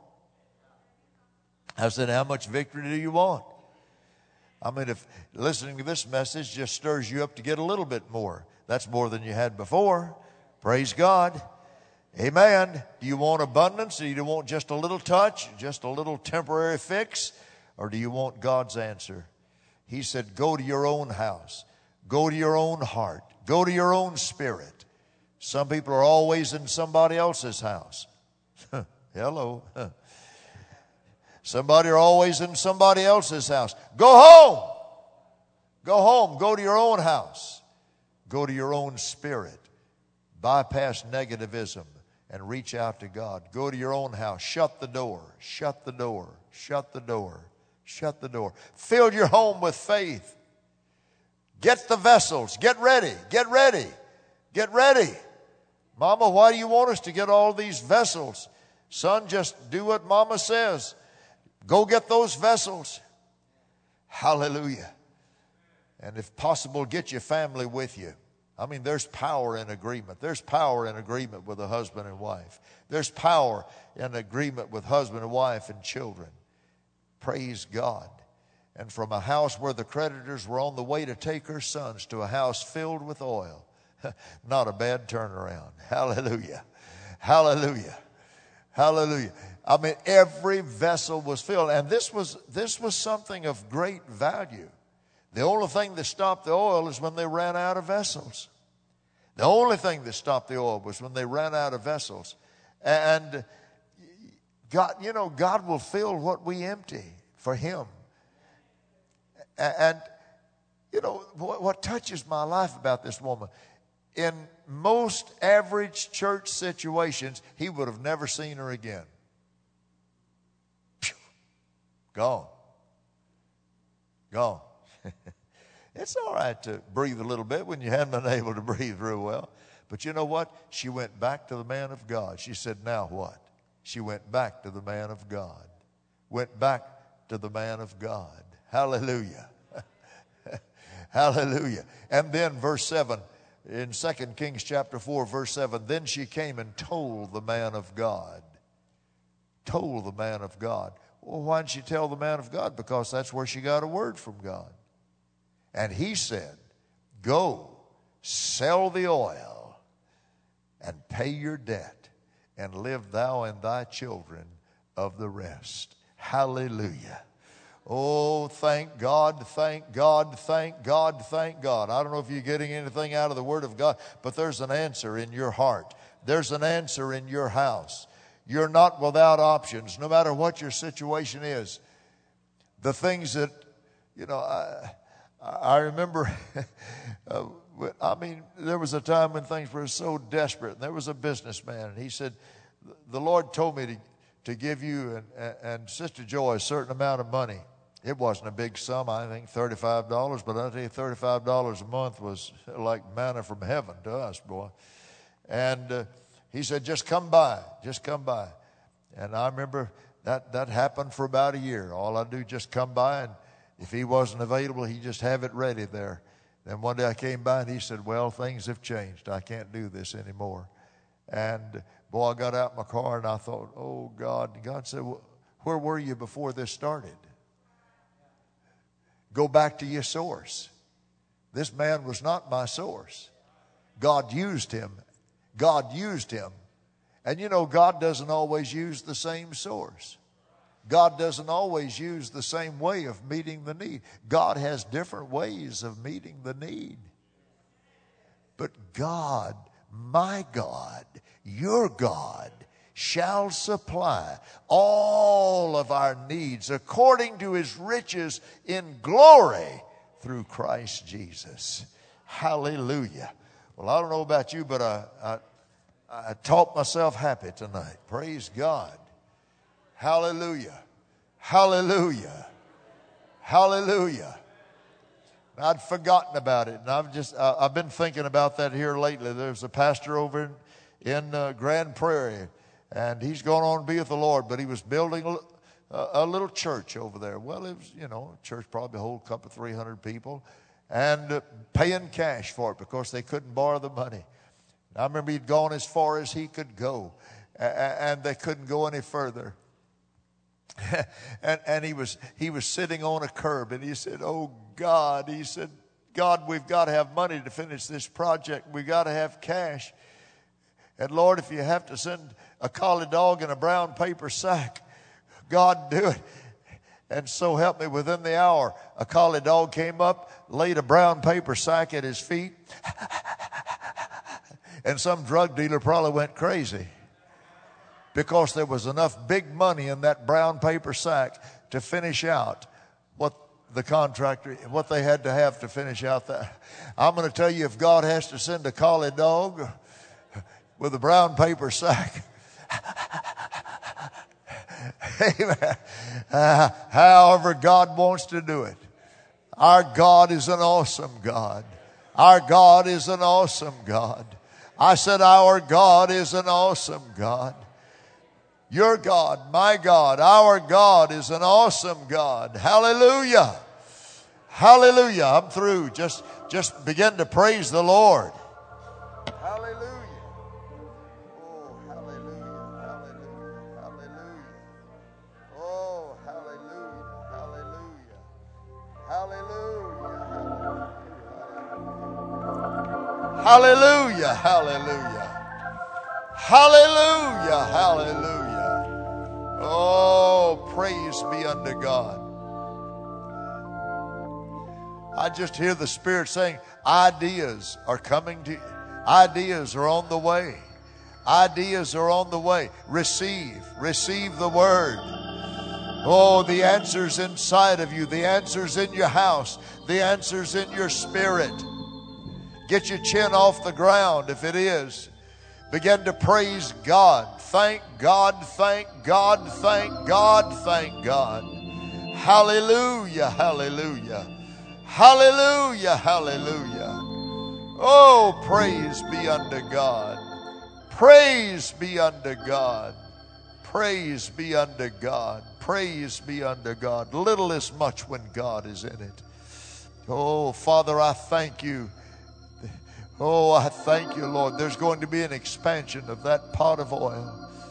I said, how much victory do you want? I mean, if listening to this message just stirs you up to get a little bit more, that's more than you had before. Praise God. Amen. Do you want abundance? Do you want just a little touch, just a little temporary fix? Or do you want God's answer? He said, go to your own house. Go to your own heart. Go to your own spirit. Some people are always in somebody else's house. Hello. Somebody are always in somebody else's house. Go home. Go home. Go to your own house. Go to your own spirit. Bypass negativism and reach out to God. Go to your own house. Shut the door. Shut the door. Shut the door. Shut the door. Fill your home with faith. Get the vessels. Get ready. Get ready. Get ready. Mama, why do you want us to get all these vessels? Son, just do what Mama says. Go get those vessels. Hallelujah. And if possible, get your family with you. I mean, there's power in agreement. There's power in agreement with a husband and wife. There's power in agreement with husband and wife and children. Praise God. And from a house where the creditors were on the way to take her sons to a house filled with oil. Not a bad turnaround. Hallelujah. Hallelujah. Hallelujah. I mean, every vessel was filled. And this was something of great value. The only thing that stopped the oil is when they ran out of vessels. The only thing that stopped the oil was when they ran out of vessels. And God, you know, God will fill what we empty for Him. And you know, what touches my life about this woman, in most average church situations, he would have never seen her again. Phew. Gone. Gone. It's all right to breathe a little bit when you haven't been able to breathe real well. But you know what? She went back to the man of God. She said, now what? She went back to the man of God. Went back to the man of God. Hallelujah. Hallelujah. And then verse 7, in 2 Kings chapter 4, verse 7, then she came and told the man of God. Told the man of God. Well, why didn't she tell the man of God? Because that's where she got a word from God. And he said, go, sell the oil and pay your debt, and live thou and thy children of the rest. Hallelujah. Oh, thank God, thank God, thank God, thank God. I don't know if you're getting anything out of the Word of God, but there's an answer in your heart. There's an answer in your house. You're not without options, no matter what your situation is. The things that, you know, I remember, I mean, there was a time when things were so desperate. And there was a businessman, and he said, the Lord told me to give you and Sister Joy a certain amount of money. It wasn't a big sum, I think $35, but I'll tell you, $35 a month was like manna from heaven to us, boy. And he said, just come by, just come by. And I remember that happened for about a year. All I do, just come by, and if he wasn't available, he'd just have it ready there. Then one day I came by, and he said, well, things have changed. I can't do this anymore. And boy, I got out in my car, and I thought, oh, God. And God said, well, where were you before this started? Go back to your source. This man was not my source. God used him. God used him. And you know, God doesn't always use the same source. God doesn't always use the same way of meeting the need. God has different ways of meeting the need. But God, my God, your God, shall supply all of our needs according to His riches in glory through Christ Jesus. Hallelujah. Well, I don't know about you, but I taught myself happy tonight. Praise God. Hallelujah. Hallelujah. Hallelujah. I'd forgotten about it, and I've been thinking about that here lately. There's a pastor over in Grand Prairie, and he's gone on to be with the Lord, but he was building a little church over there. Well, it was, you know, a church probably hold a couple, 300 people, and paying cash for it because they couldn't borrow the money. I remember he'd gone as far as he could go, and they couldn't go any further. and he was sitting on a curb, and he said, oh God, he said, God, we've got to have money to finish this project. We've got to have cash. And Lord, if you have to send a collie dog in a brown paper sack, God, do it. And so help me, within the hour, a collie dog came up, laid a brown paper sack at his feet, and some drug dealer probably went crazy because there was enough big money in that brown paper sack to finish out what the contractor, what they had to have to finish out that. I'm going to tell you, if God has to send a collie dog with a brown paper sack, amen, however God wants to do it. Our God is an awesome God. Our God is an awesome God. I said our God is an awesome God. Your God, my God, our God is an awesome God. Hallelujah. Hallelujah. I'm through. Just begin to praise the Lord. Hallelujah. Oh, hallelujah. Hallelujah. Hallelujah. Oh, hallelujah. Hallelujah. Hallelujah. Hallelujah. Hallelujah. Hallelujah. Hallelujah. Oh, praise be unto God. I just hear the Spirit saying, ideas are coming to you. Ideas are on the way. Ideas are on the way. Receive the word. Oh, the answer's inside of you. The answer's in your house. The answer's in your spirit. Get your chin off the ground if it is. Begin to praise God. Thank God, thank God, thank God, thank God. Hallelujah, hallelujah. Hallelujah, hallelujah. Oh, praise be unto God. Praise be unto God. Praise be unto God. Praise be unto God. Little is much when God is in it. Oh, Father, I thank you. Oh, I thank you, Lord. There's going to be an expansion of that pot of oil.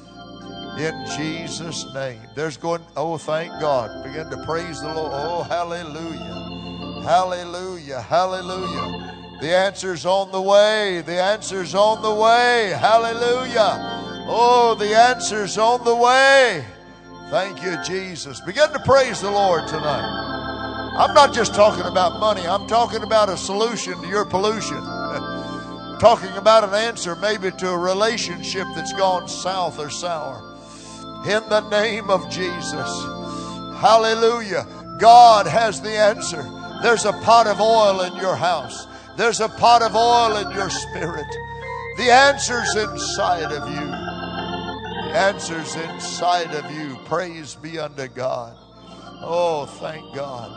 In Jesus' name. Oh, thank God. Begin to praise the Lord. Oh, hallelujah. Hallelujah. Hallelujah. The answer's on the way. The answer's on the way. Hallelujah. Oh, the answer's on the way. Thank you, Jesus. Begin to praise the Lord tonight. I'm not just talking about money. I'm talking about a solution to your pollution. Talking about an answer maybe to a relationship that's gone south or sour. In the name of Jesus. Hallelujah. God has the answer. There's a pot of oil in your house. There's a pot of oil in your spirit. The answer's inside of you. The answer's inside of you. Praise be unto God. Oh, thank God.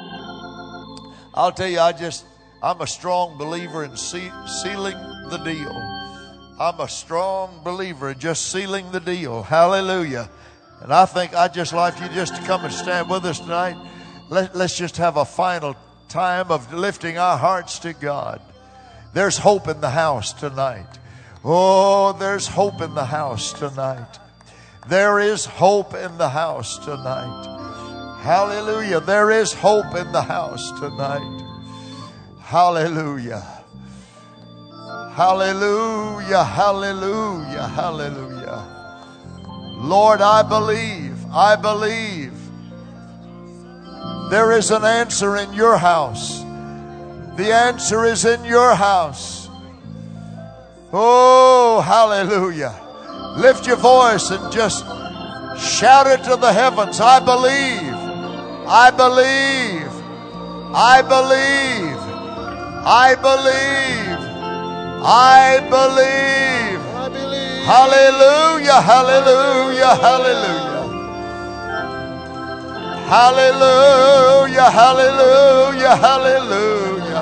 I'll tell you, I'm a strong believer in sealing the deal. I'm a strong believer in just sealing the deal. Hallelujah. And I think I'd just like you just to come and stand with us tonight. Let's just have a final time of lifting our hearts to God. There's hope in the house tonight. Oh, there's hope in the house tonight. There is hope in the house tonight. Hallelujah. There is hope in the house tonight. Hallelujah. Hallelujah. Hallelujah. Hallelujah. Lord, I believe. I believe. There is an answer in your house. The answer is in your house. Oh, hallelujah. Lift your voice and just shout it to the heavens. I believe. I believe. I believe. I believe. I believe. I believe. Hallelujah. Hallelujah. Hallelujah. Hallelujah. Hallelujah. Hallelujah.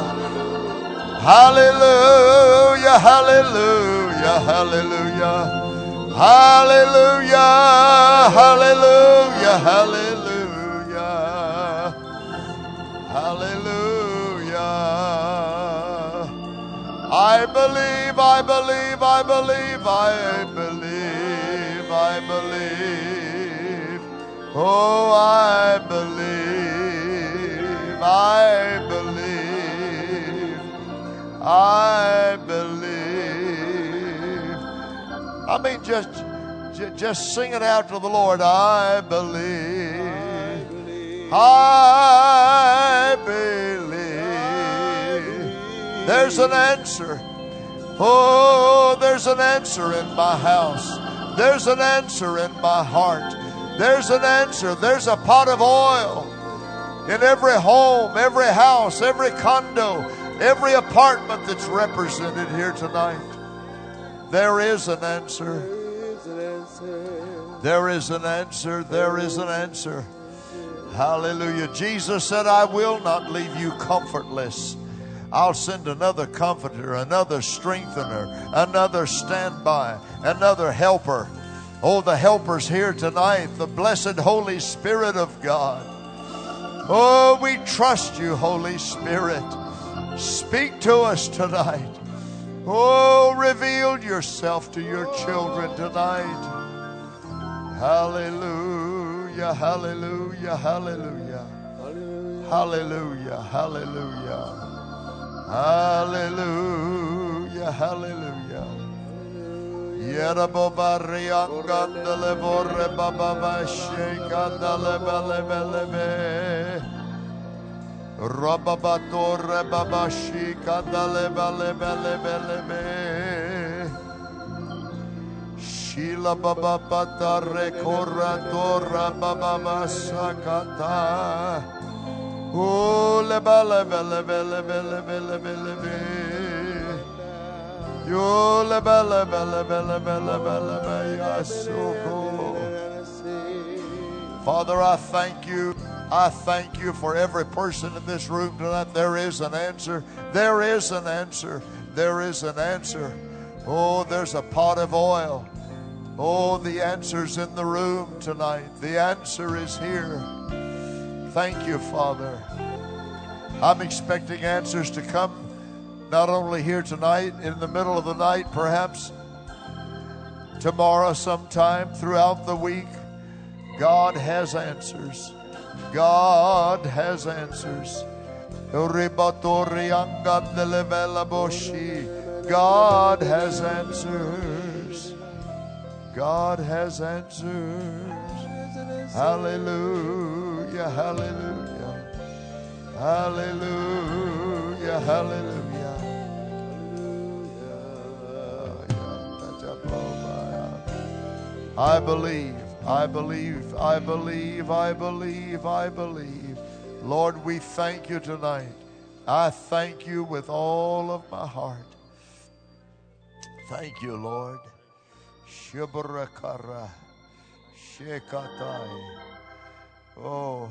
Hallelujah. Hallelujah. Hallelujah. Hallelujah. Hallelujah. Hallelujah. Hallelujah. I believe, I believe, I believe, I believe, I believe. Oh, I believe, I believe, I believe. I mean, just sing it out to the Lord. I believe. I believe. There's an answer. Oh, there's an answer in my house. There's an answer in my heart. There's an answer. There's a pot of oil in every home, every house, every condo, every apartment that's represented here tonight. There is an answer. There is an answer. There is an answer. Hallelujah. Jesus said, I will not leave you comfortless. I'll send another comforter, another strengthener, another standby, another helper. Oh, the helper's here tonight, the blessed Holy Spirit of God. Oh, we trust you, Holy Spirit. Speak to us tonight. Oh, reveal yourself to your children tonight. Hallelujah, hallelujah, hallelujah. Hallelujah, hallelujah. Hallelujah, hallelujah. Yerabobariangandale borre baba shekandale belebelebe. Rababatore baba shikandale belebelebelebe. Shila baba bata rekora dora baba masakata. Oh leba leba leba leba leba leba leba. Yo leba leba leba leba leba leba yasoko. Father, I thank you. I thank you for every person in this room tonight. There is an answer. There is an answer. There is an answer. Oh, there's a pot of oil. Oh, the answer's in the room tonight. The answer is here. Thank you, Father. I'm expecting answers to come not only here tonight, in the middle of the night, perhaps tomorrow sometime, throughout the week. God has answers. God has answers. God has answers. God has answers. Hallelujah, hallelujah. Hallelujah, hallelujah. I believe. I believe, I believe, I believe, I believe. Lord, we thank you tonight. I thank you with all of my heart. Thank you, Lord. Shibrakara, Shekatai. Oh,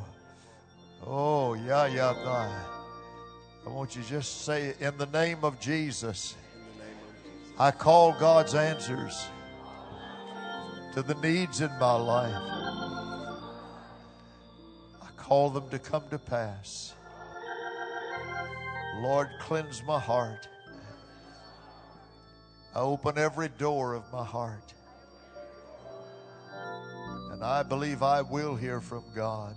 Yayatai. I want you to just say, in the name of Jesus, I call God's answers to the needs in my life. I call them to come to pass. Lord, cleanse my heart. I open every door of my heart. And I believe I will hear from God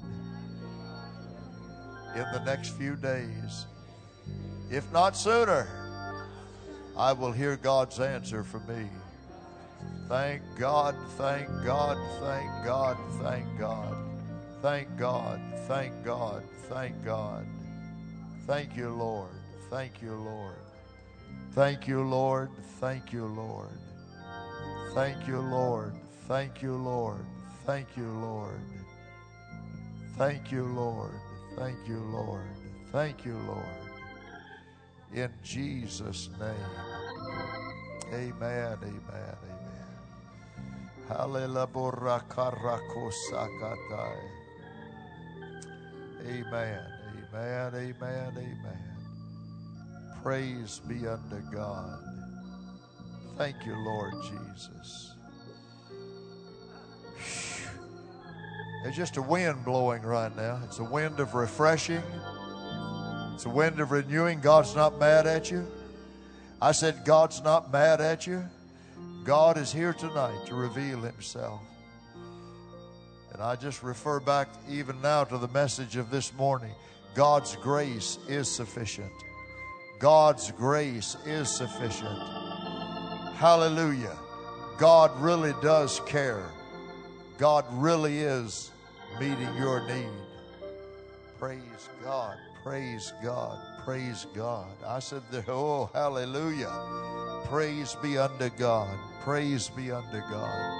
in the next few days. If not sooner, I will hear God's answer for me. Thank God, thank God, thank God, thank God. Thank God, thank God, thank God. Thank you, Lord. Thank you, Lord. Thank you, Lord. Thank you, Lord. Thank you, Lord. Thank you, Lord. Thank you, Lord. Thank you, Lord. Thank you, Lord. Thank you, Lord. In Jesus' name. Amen, amen, amen. Hallelujah. Amen, amen, amen, amen. Praise be unto God. Thank you, Lord Jesus. There's just a wind blowing right now. It's a wind of refreshing. It's a wind of renewing. God's not mad at you. I said God's not mad at you. God is here tonight to reveal himself. And I just refer back even now to the message of this morning. God's grace is sufficient. God's grace is sufficient. Hallelujah. God really does care. God really is meeting your need. Praise God. Praise God. Praise God. I said, oh, hallelujah. Praise be unto God. Praise be unto God.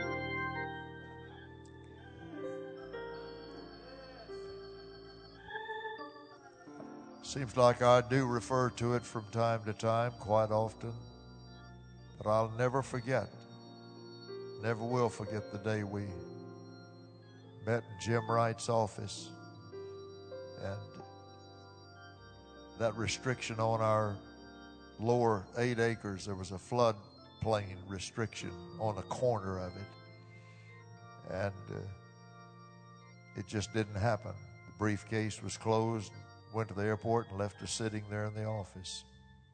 Seems like I do refer to it from time to time, quite often. But I'll never forget, never will forget the day we met in Jim Wright's office. And that restriction on our lower 8 acres, there was a floodplain restriction on a corner of it. And it just didn't happen. The briefcase was closed, went to the airport and left us sitting there in the office.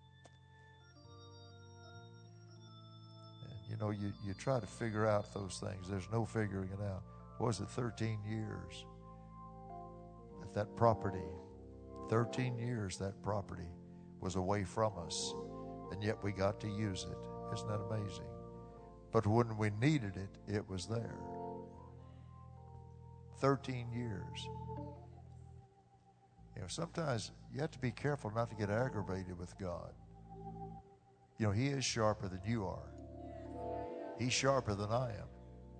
And you know, you try to figure out those things. There's no figuring it out. What was it, 13 years at that property? 13 years that property was away from us, and yet we got to use it. Isn't that amazing? But when we needed it, it was there. 13 years. You know, sometimes you have to be careful not to get aggravated with God. You know, he is sharper than you are. He's sharper than I am.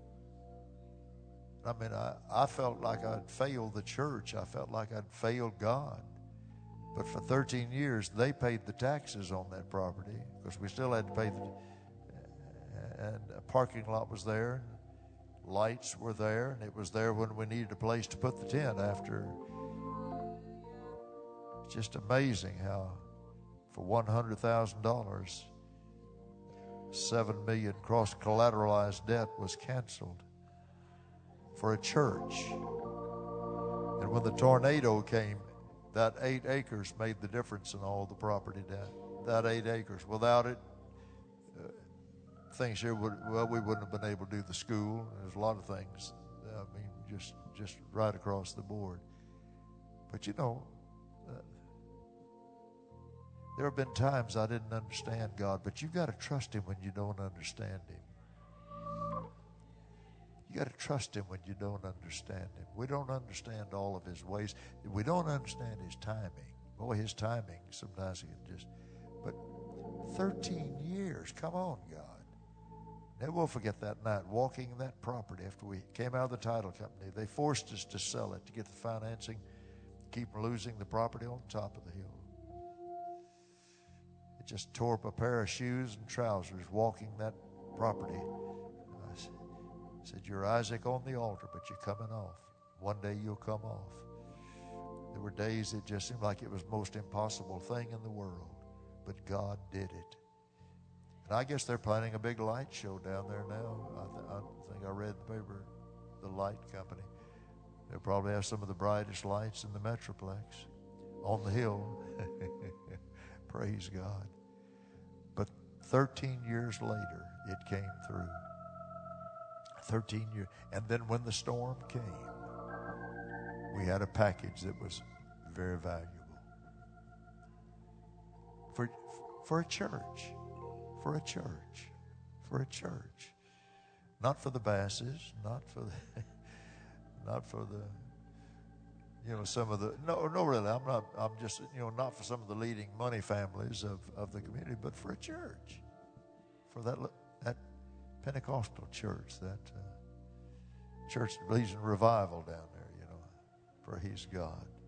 I mean, I felt like I'd failed the church. I felt like I'd failed God. But for 13 years, they paid the taxes on that property because we still had to pay and a parking lot was there, lights were there, and it was there when we needed a place to put the tent after. It's just amazing how for $100,000, $7 million cross-collateralized debt was canceled for a church. And when the tornado came, that 8 acres made the difference in all the property debt. That 8 acres. Without it, things here we wouldn't have been able to do the school. There's a lot of things. I mean, just right across the board. But you know, there have been times I didn't understand God, but you've got to trust Him when you don't understand Him. You got to trust Him when you don't understand Him. We don't understand all of His ways. We don't understand His timing. Boy, His timing sometimes can just. But 13 years, come on, God. Never will forget that night walking that property after we came out of the title company. They forced us to sell it to get the financing, keep from losing the property on top of the hill. It just tore up a pair of shoes and trousers walking that property. I said, you're Isaac on the altar, but you're coming off. One day you'll come off. There were days it just seemed like it was the most impossible thing in the world, but God did it. And I guess they're planning a big light show down there now. I think I read the paper, the light company. They'll probably have some of the brightest lights in the Metroplex on the hill. Praise God. But 13 years later, it came through. 13 years. And then when the storm came, we had a package that was very valuable. For a church. For a church. For a church. Not for the Basses, not for the some of the, no, really, I'm just, not for some of the leading money families of the community, but for a church. For that Pentecostal church, that church that believes in revival down there, Praise God.